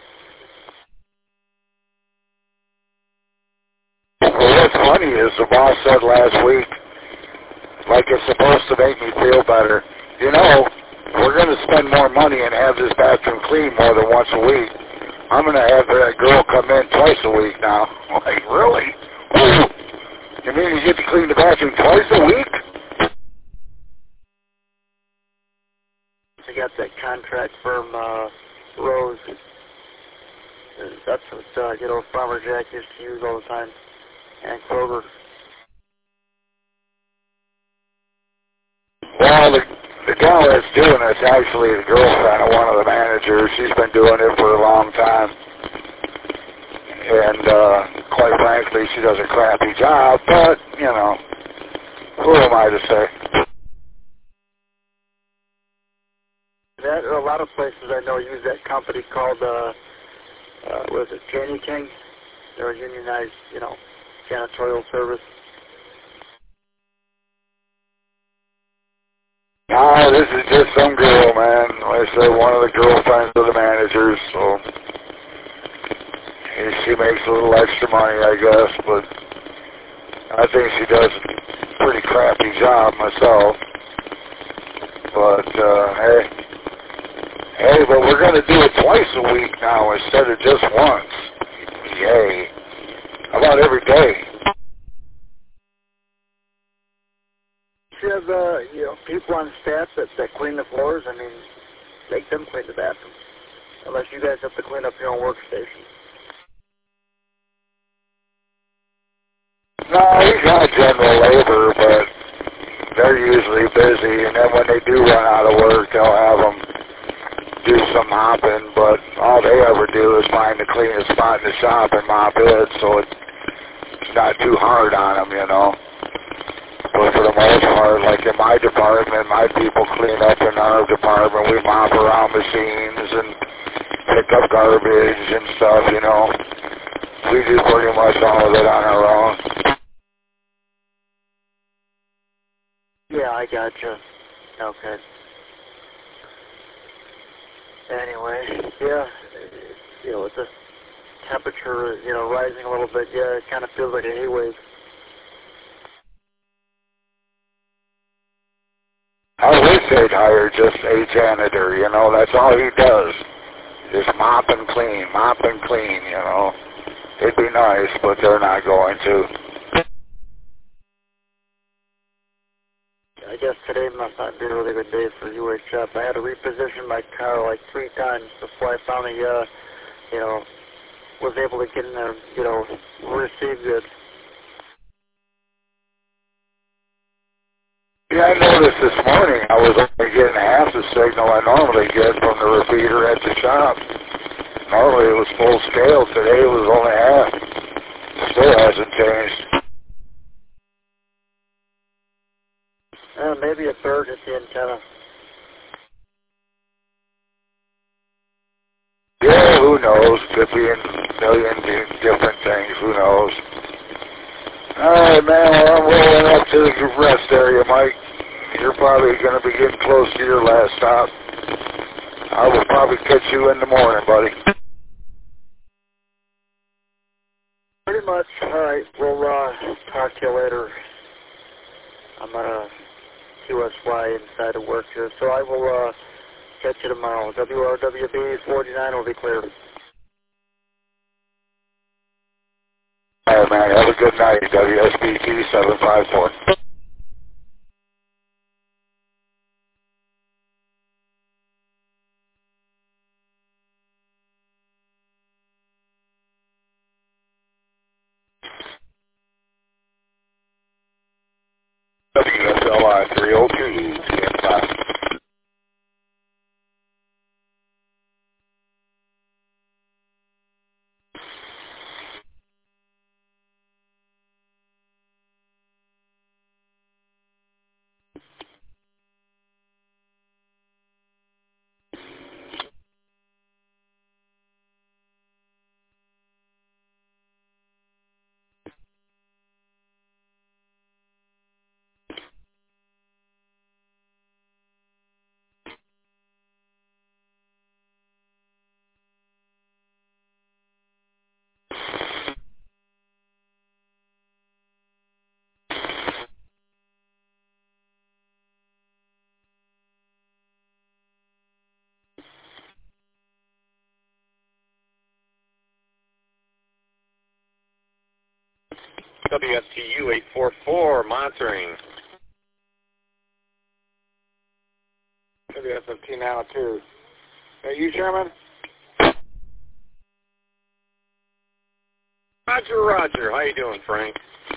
Well, what's funny is the boss said last week, like it's supposed to make me feel better, we're going to spend more money and have this bathroom clean more than once a week. I'm going to have that girl come in twice a week now. I'm like, really? You mean you get to clean the bathroom twice a week? I got that contract from Rose. That's what, Farmer Jack used to use all the time. And Kroger. Well, the gal that's doing it's actually the girlfriend of one of the managers. She's been doing it for a long time. And quite frankly, she does a crappy job, but, who am I to say? That, a lot of places I know use that company called, what is it, Janie King? They're a unionized, janitorial service. No, this is just some girl, man. Like I said, one of the girlfriends of the managers, so she makes a little extra money, I guess, but I think she does a pretty crappy job myself. But, hey, but we're going to do it twice a week now instead of just once. Yay. How about every day? You have, people on staff that clean the floors. I mean, make them clean the bathroom. Unless you guys have to clean up your own workstation. No, we got general labor, but they're usually busy, and then when they do run out of work, they'll have them do some mopping, but all they ever do is find the cleanest spot in the shop and mop it, so it's not too hard on them, you know. But for the most part, like in my department, my people clean up in our department. We mop around machines and pick up garbage and stuff, you know. We do pretty much all of it on our own. Yeah, I gotcha. Okay. Anyway, yeah, you know, with the temperature, you know, rising a little bit, yeah, it kind of feels like a heat wave. I wish they'd hire just a janitor, you know, that's all he does. Just mop and clean, you know. It'd be nice, but they're not going to. I guess today must not be a really good day for UHF. I had to reposition my car like 3 times before I finally, you know, was able to get in there, you know, receive good. Yeah, I noticed this morning I was only getting half the signal I normally get from the repeater at the shop. Normally it was full scale. Today it was only half. Still hasn't changed. Maybe a third at the antenna. Yeah, who knows? Could be in millions of different things. Who knows? All right, man. Well, I'm rolling up to the rest area, Mike. You're probably going to be getting close to your last stop. I will probably catch you in the morning, buddy. Pretty much. All right. We'll talk to you later. I'm at a QSY inside of work here, so I will catch you tomorrow. WRWB 49 will be clear. All right, man. Have a good night. WSBT 754. WSLI 302, stand by. WFTU 844, monitoring. WSFT 902. Are you Sherman? Roger. How you doing, Frank?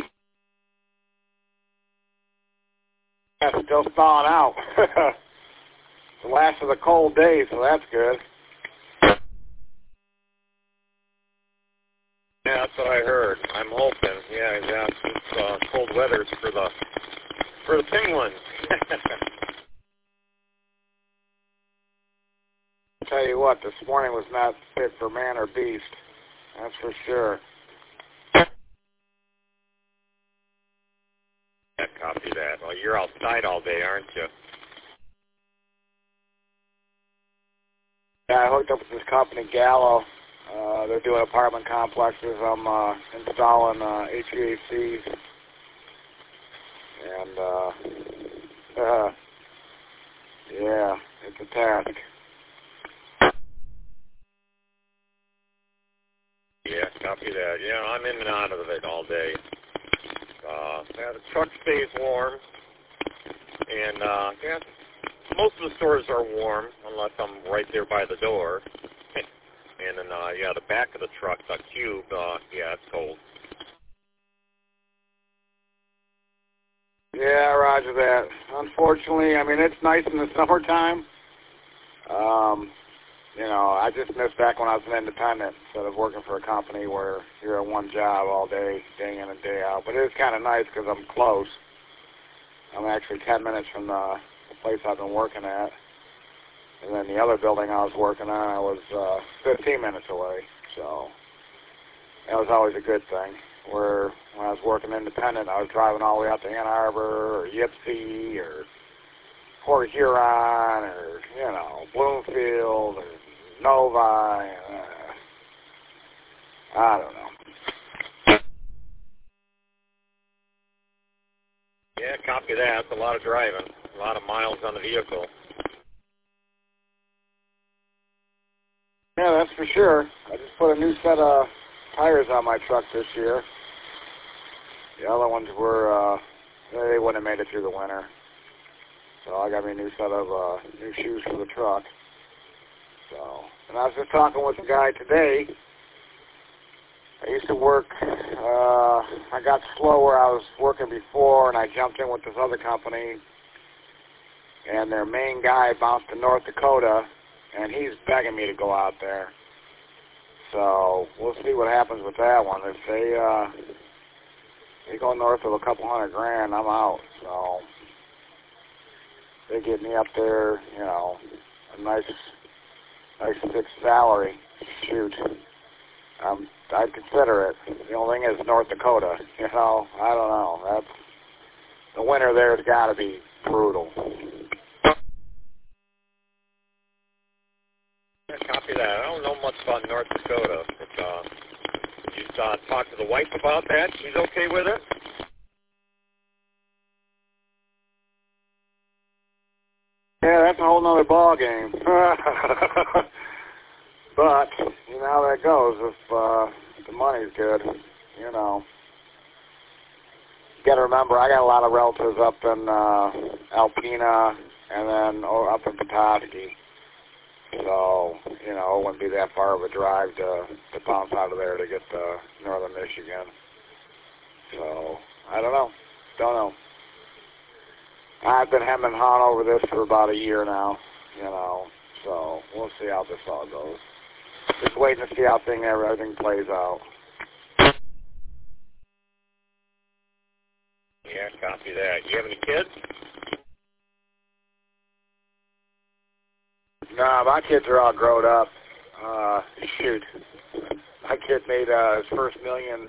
Yeah, still thawing out. The last of the cold days, so that's good. Yeah, that's what I heard. I'm hoping. Yeah, it's cold weather for the penguins. Tell you what, this morning was not fit for man or beast. That's for sure. Yeah, copy that. Well, you're outside all day, aren't you? Yeah, I hooked up with this company, Gallo. They're doing apartment complexes. I'm installing HVACs. And, yeah, it's a task. Yeah, copy that. Yeah, I'm in and out of it all day. Yeah, the truck stays warm. And, yeah, most of the stores are warm, unless I'm right there by the door. And then, yeah, the back of the truck, the cube, yeah, it's cold. Yeah, roger that. Unfortunately, I mean, it's nice in the summertime. You know, I just miss back when I was an independent instead of working for a company where you're at one job all day, day in and day out. But it is kind of nice because I'm close. I'm actually 10 minutes from the place I've been working at. And then the other building I was working on, I was 15 minutes away. So that was always a good thing. Where when I was working independent, I was driving all the way out to Ann Arbor or Ypsi or Port Huron or, you know, Bloomfield or Novi. I don't know. Yeah, copy that. It's a lot of driving, a lot of miles on the vehicle. Yeah, that's for sure. I just put a new set of tires on my truck this year. The other ones were, they wouldn't have made it through the winter. So I got me a new set of new shoes for the truck. So, and I was just talking with a guy today. I used to work, I got slow where I was working before, and I jumped in with this other company. And their main guy bounced to North Dakota, and he's begging me to go out there. So we'll see what happens with that one. If they go north of a couple $100,000, I'm out. So they get me up there, you know, a nice fixed salary. Shoot, I'd consider it. The only thing is North Dakota. You know, I don't know. That's the winter there's got to be brutal. Copy that. I don't know much about North Dakota, but you talk to the wife about that? She's okay with it? Yeah, that's a whole nother ball game. But you know how that goes. If the money's good, you know. You got to remember, I got a lot of relatives up in Alpena and then up in Petoskey. So, you know, it wouldn't be that far of a drive to bounce out of there to get to northern Michigan. So, I don't know. Don't know. I've been hemming and hawing over this for about a year now, you know, so we'll see how this all goes. Just waiting to see how everything plays out. Yeah, copy that. You have any kids? No, my kids are all grown up. Shoot. My kid made his first million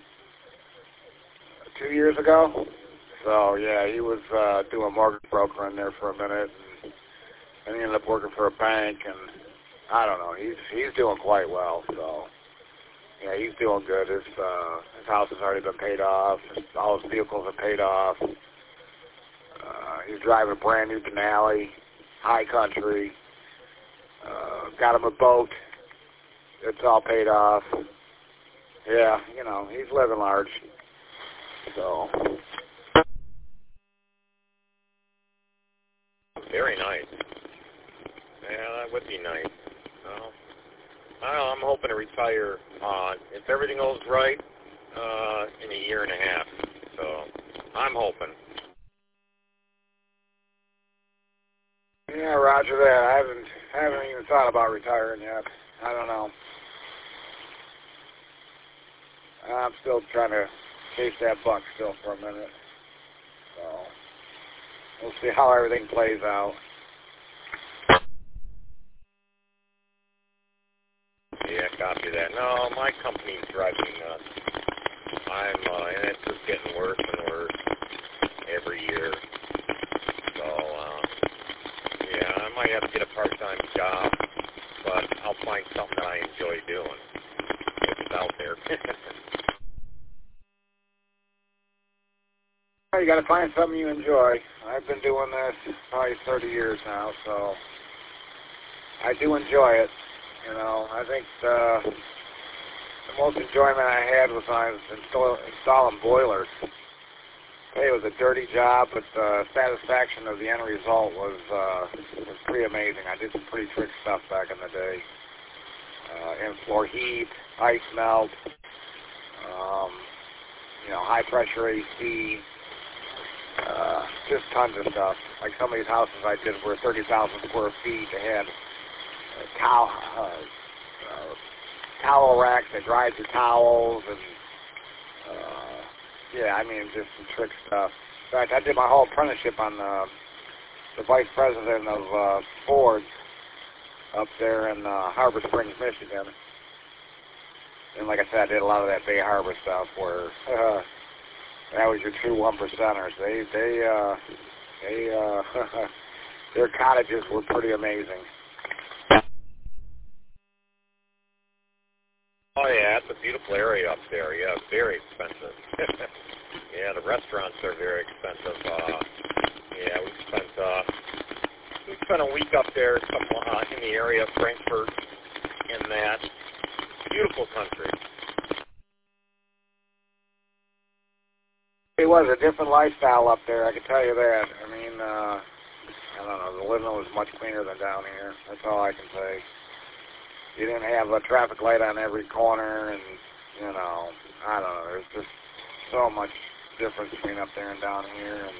2 years ago. So, yeah, he was doing mortgage broker in there for a minute. And he ended up working for a bank. And I don't know. He's doing quite well. So, yeah, he's doing good. His house has already been paid off. All his vehicles are paid off. He's driving a brand new Denali, high country. Got him a boat. It's all paid off. Yeah, you know, he's living large. So. Very nice. Yeah, that would be nice. Well, I don't know, I'm hoping to retire, if everything goes right, in a year and a half. So, I'm hoping. Yeah, roger that. I haven't even thought about retiring yet. I don't know. I'm still trying to chase that buck still for a minute. So we'll see how everything plays out. Yeah, copy that. No, my company's driving me nuts. And it's just getting worse and worse every year. So, yeah, I might have to get a part-time job, but I'll find something that I enjoy doing. If it's out there. Well, you got to find something you enjoy. I've been doing this probably 30 years now, so I do enjoy it. You know, I think the most enjoyment I had was when I was installing boilers. Hey, it was a dirty job, but the satisfaction of the end result was pretty amazing. I did some pretty trick stuff back in the day. in-floor heat, ice melt, high pressure AC, just tons of stuff. Like some of these houses I did were 30,000 square feet. They had towel racks that dried your towels, and just some trick stuff. In fact, I did my whole apprenticeship on the vice president of Ford up there in Harbor Springs, Michigan. And like I said, I did a lot of that Bay Harbor stuff where that was your true one percenters. Their cottages were pretty amazing. Oh yeah, it's a beautiful area up there. Yeah, very expensive. Yeah, the restaurants are very expensive. We spent a week up there, in the area of Frankfurt, and that beautiful country. It was a different lifestyle up there, I can tell you that. I mean, I don't know, the living was much cleaner than down here. That's all I can say. You didn't have a traffic light on every corner, and, I don't know, there's just so much difference between up there and down here, and,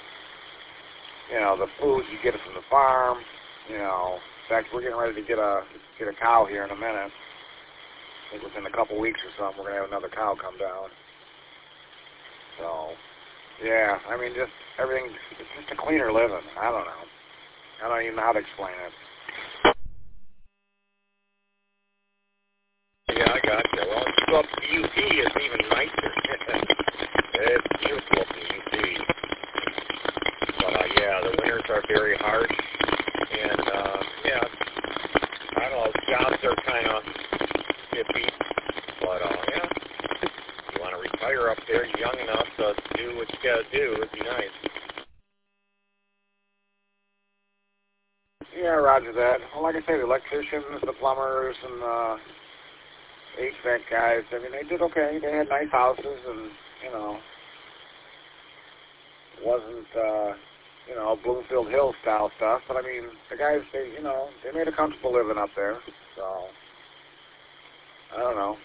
the food, you get it from the farm, in fact, we're getting ready to get a cow here in a minute. I think within a couple weeks or something, we're going to have another cow come down. So, yeah, I mean, just everything, it's just a cleaner living. I don't know. I don't even know how to explain it. Yeah, I got you. Well, if you go up to the UP, it's even nicer. It's beautiful up in the UP. But, the winters are very harsh. And, I don't know, jobs are kind of iffy. But, if you want to retire up there, you're young enough to do what you got to do. It'd be nice. Yeah, roger that. Well, like I say, the electricians, the plumbers, and HVAC guys, I mean, they did okay. They had nice houses, and, it wasn't, Bloomfield Hill style stuff, but I mean, the guys, they made a comfortable living up there, so, I don't know.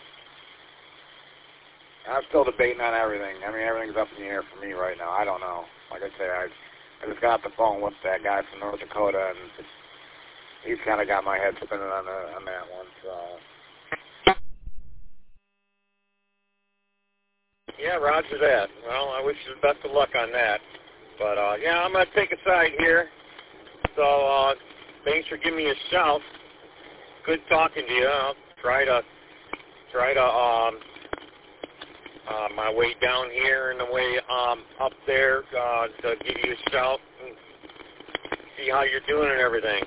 I'm still debating on everything. I mean, everything's up in the air for me right now. I don't know. Like I say, I just got off the phone with that guy from North Dakota, and he's kind of got my head spinning on that one, so. Yeah, roger that. Well, I wish you the best of luck on that. But, I'm going to take a side here. So, thanks for giving me a shout. Good talking to you. I'll try to my way down here and the way up there to give you a shout and see how you're doing and everything.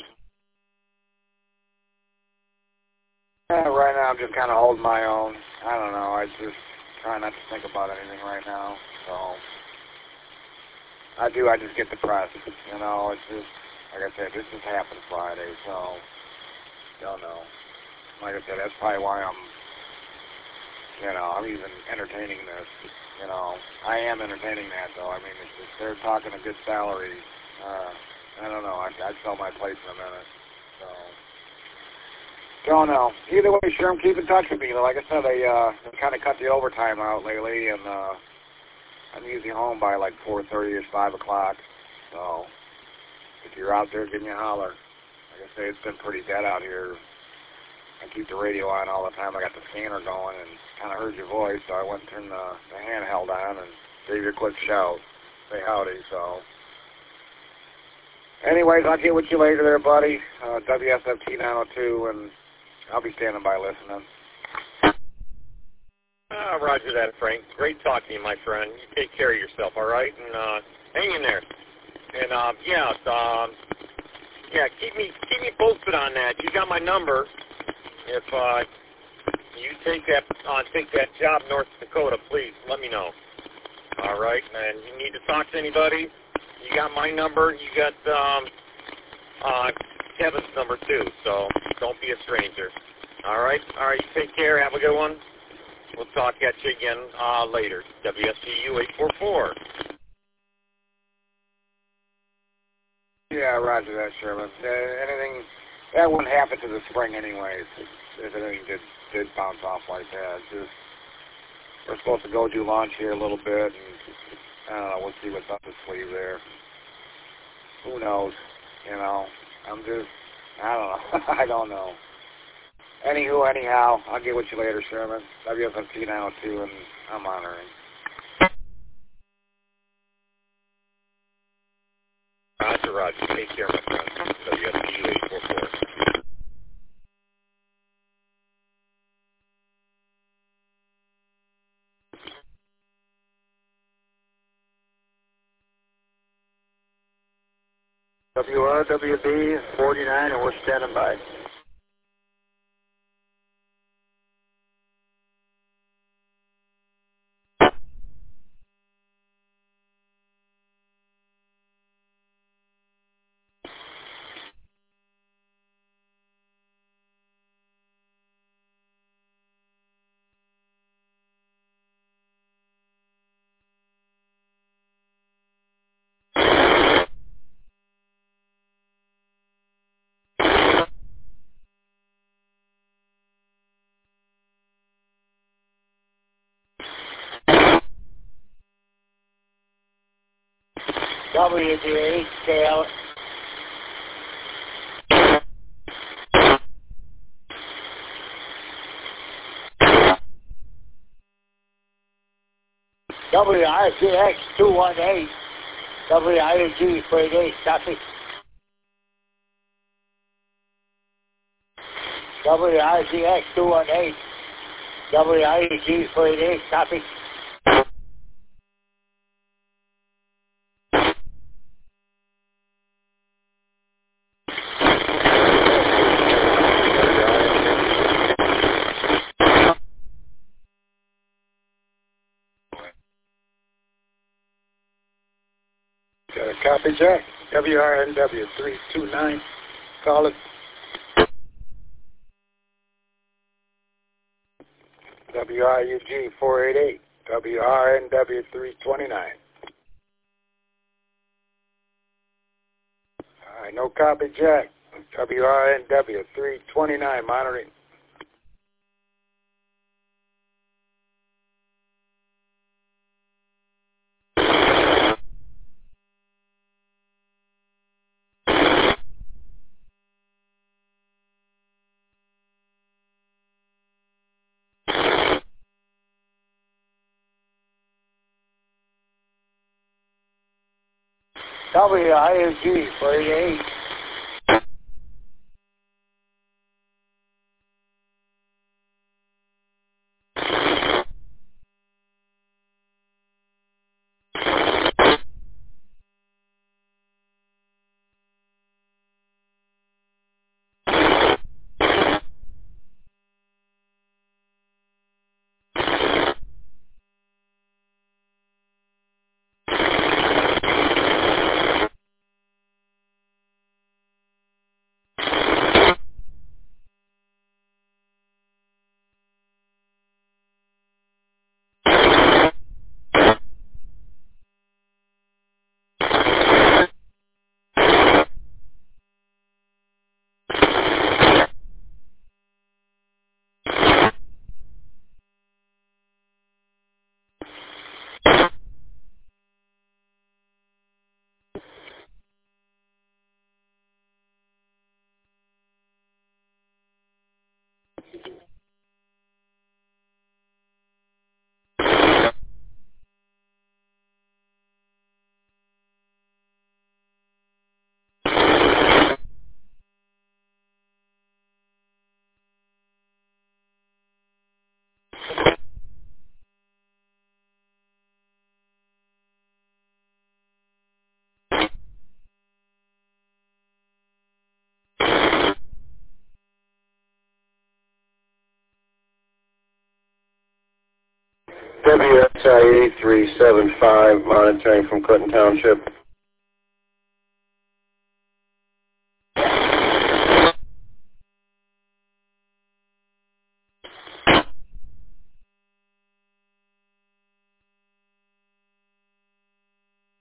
Yeah, right now I'm just kind of holding my own. I don't know. I just try not to think about anything right now. So I just get depressed. It's just, like I said, this just happened Friday, so don't know. Like I said, that's probably why I'm even entertaining this. I am entertaining that, though. I mean, it's just, they're talking a good salary. I don't know. I'd sell my place in a minute. So, don't know. Either way, sure, keep in touch with me. Like I said, they kind of cut the overtime out lately, and I'm usually home by like 4:30 or 5 o'clock. So, if you're out there, give me a holler. Like I say, it's been pretty dead out here. I keep the radio on all the time. I got the scanner going and kind of heard your voice, so I went and turned the handheld on and gave you a quick shout. Say howdy, so. Anyways, I'll get with you later there, buddy. WSFT 902, and I'll be standing by listening. Roger that, Frank. Great talking to you, my friend. You take care of yourself, all right? And hang in there. And, keep me posted on that. You got my number. If you take that job North Dakota, please let me know. All right? And you need to talk to anybody, you got my number. You got Kevin's number, too. So don't be a stranger. All right? All right, you take care. Have a good one. We'll talk at you again later. WSGU 844. Yeah, roger that, Sherman. Anything, that wouldn't happen to the spring anyways. if anything did bounce off like that. It's just, we're supposed to go do launch here a little bit, and I don't know, we'll see what's up the sleeve there. Who knows? You know, I don't know. I don't know. Anywho, anyhow, I'll get with you later, Sherman. WFMT 902, and I'm honoring. Roger, Roger. Take care, my friend. WFMT 844. WRWB 49, and we're standing by. WDA scale. WRGX 218. WIUG 48, copy. WRGX 218. WIUG 48, copy. Got a copy, Jack? WRNW 329. Call it. WIUG 488. WRNW 329. All right, no copy, Jack. WRNW 329, monitoring. WIUG 48. WSIA 375, monitoring from Clinton Township.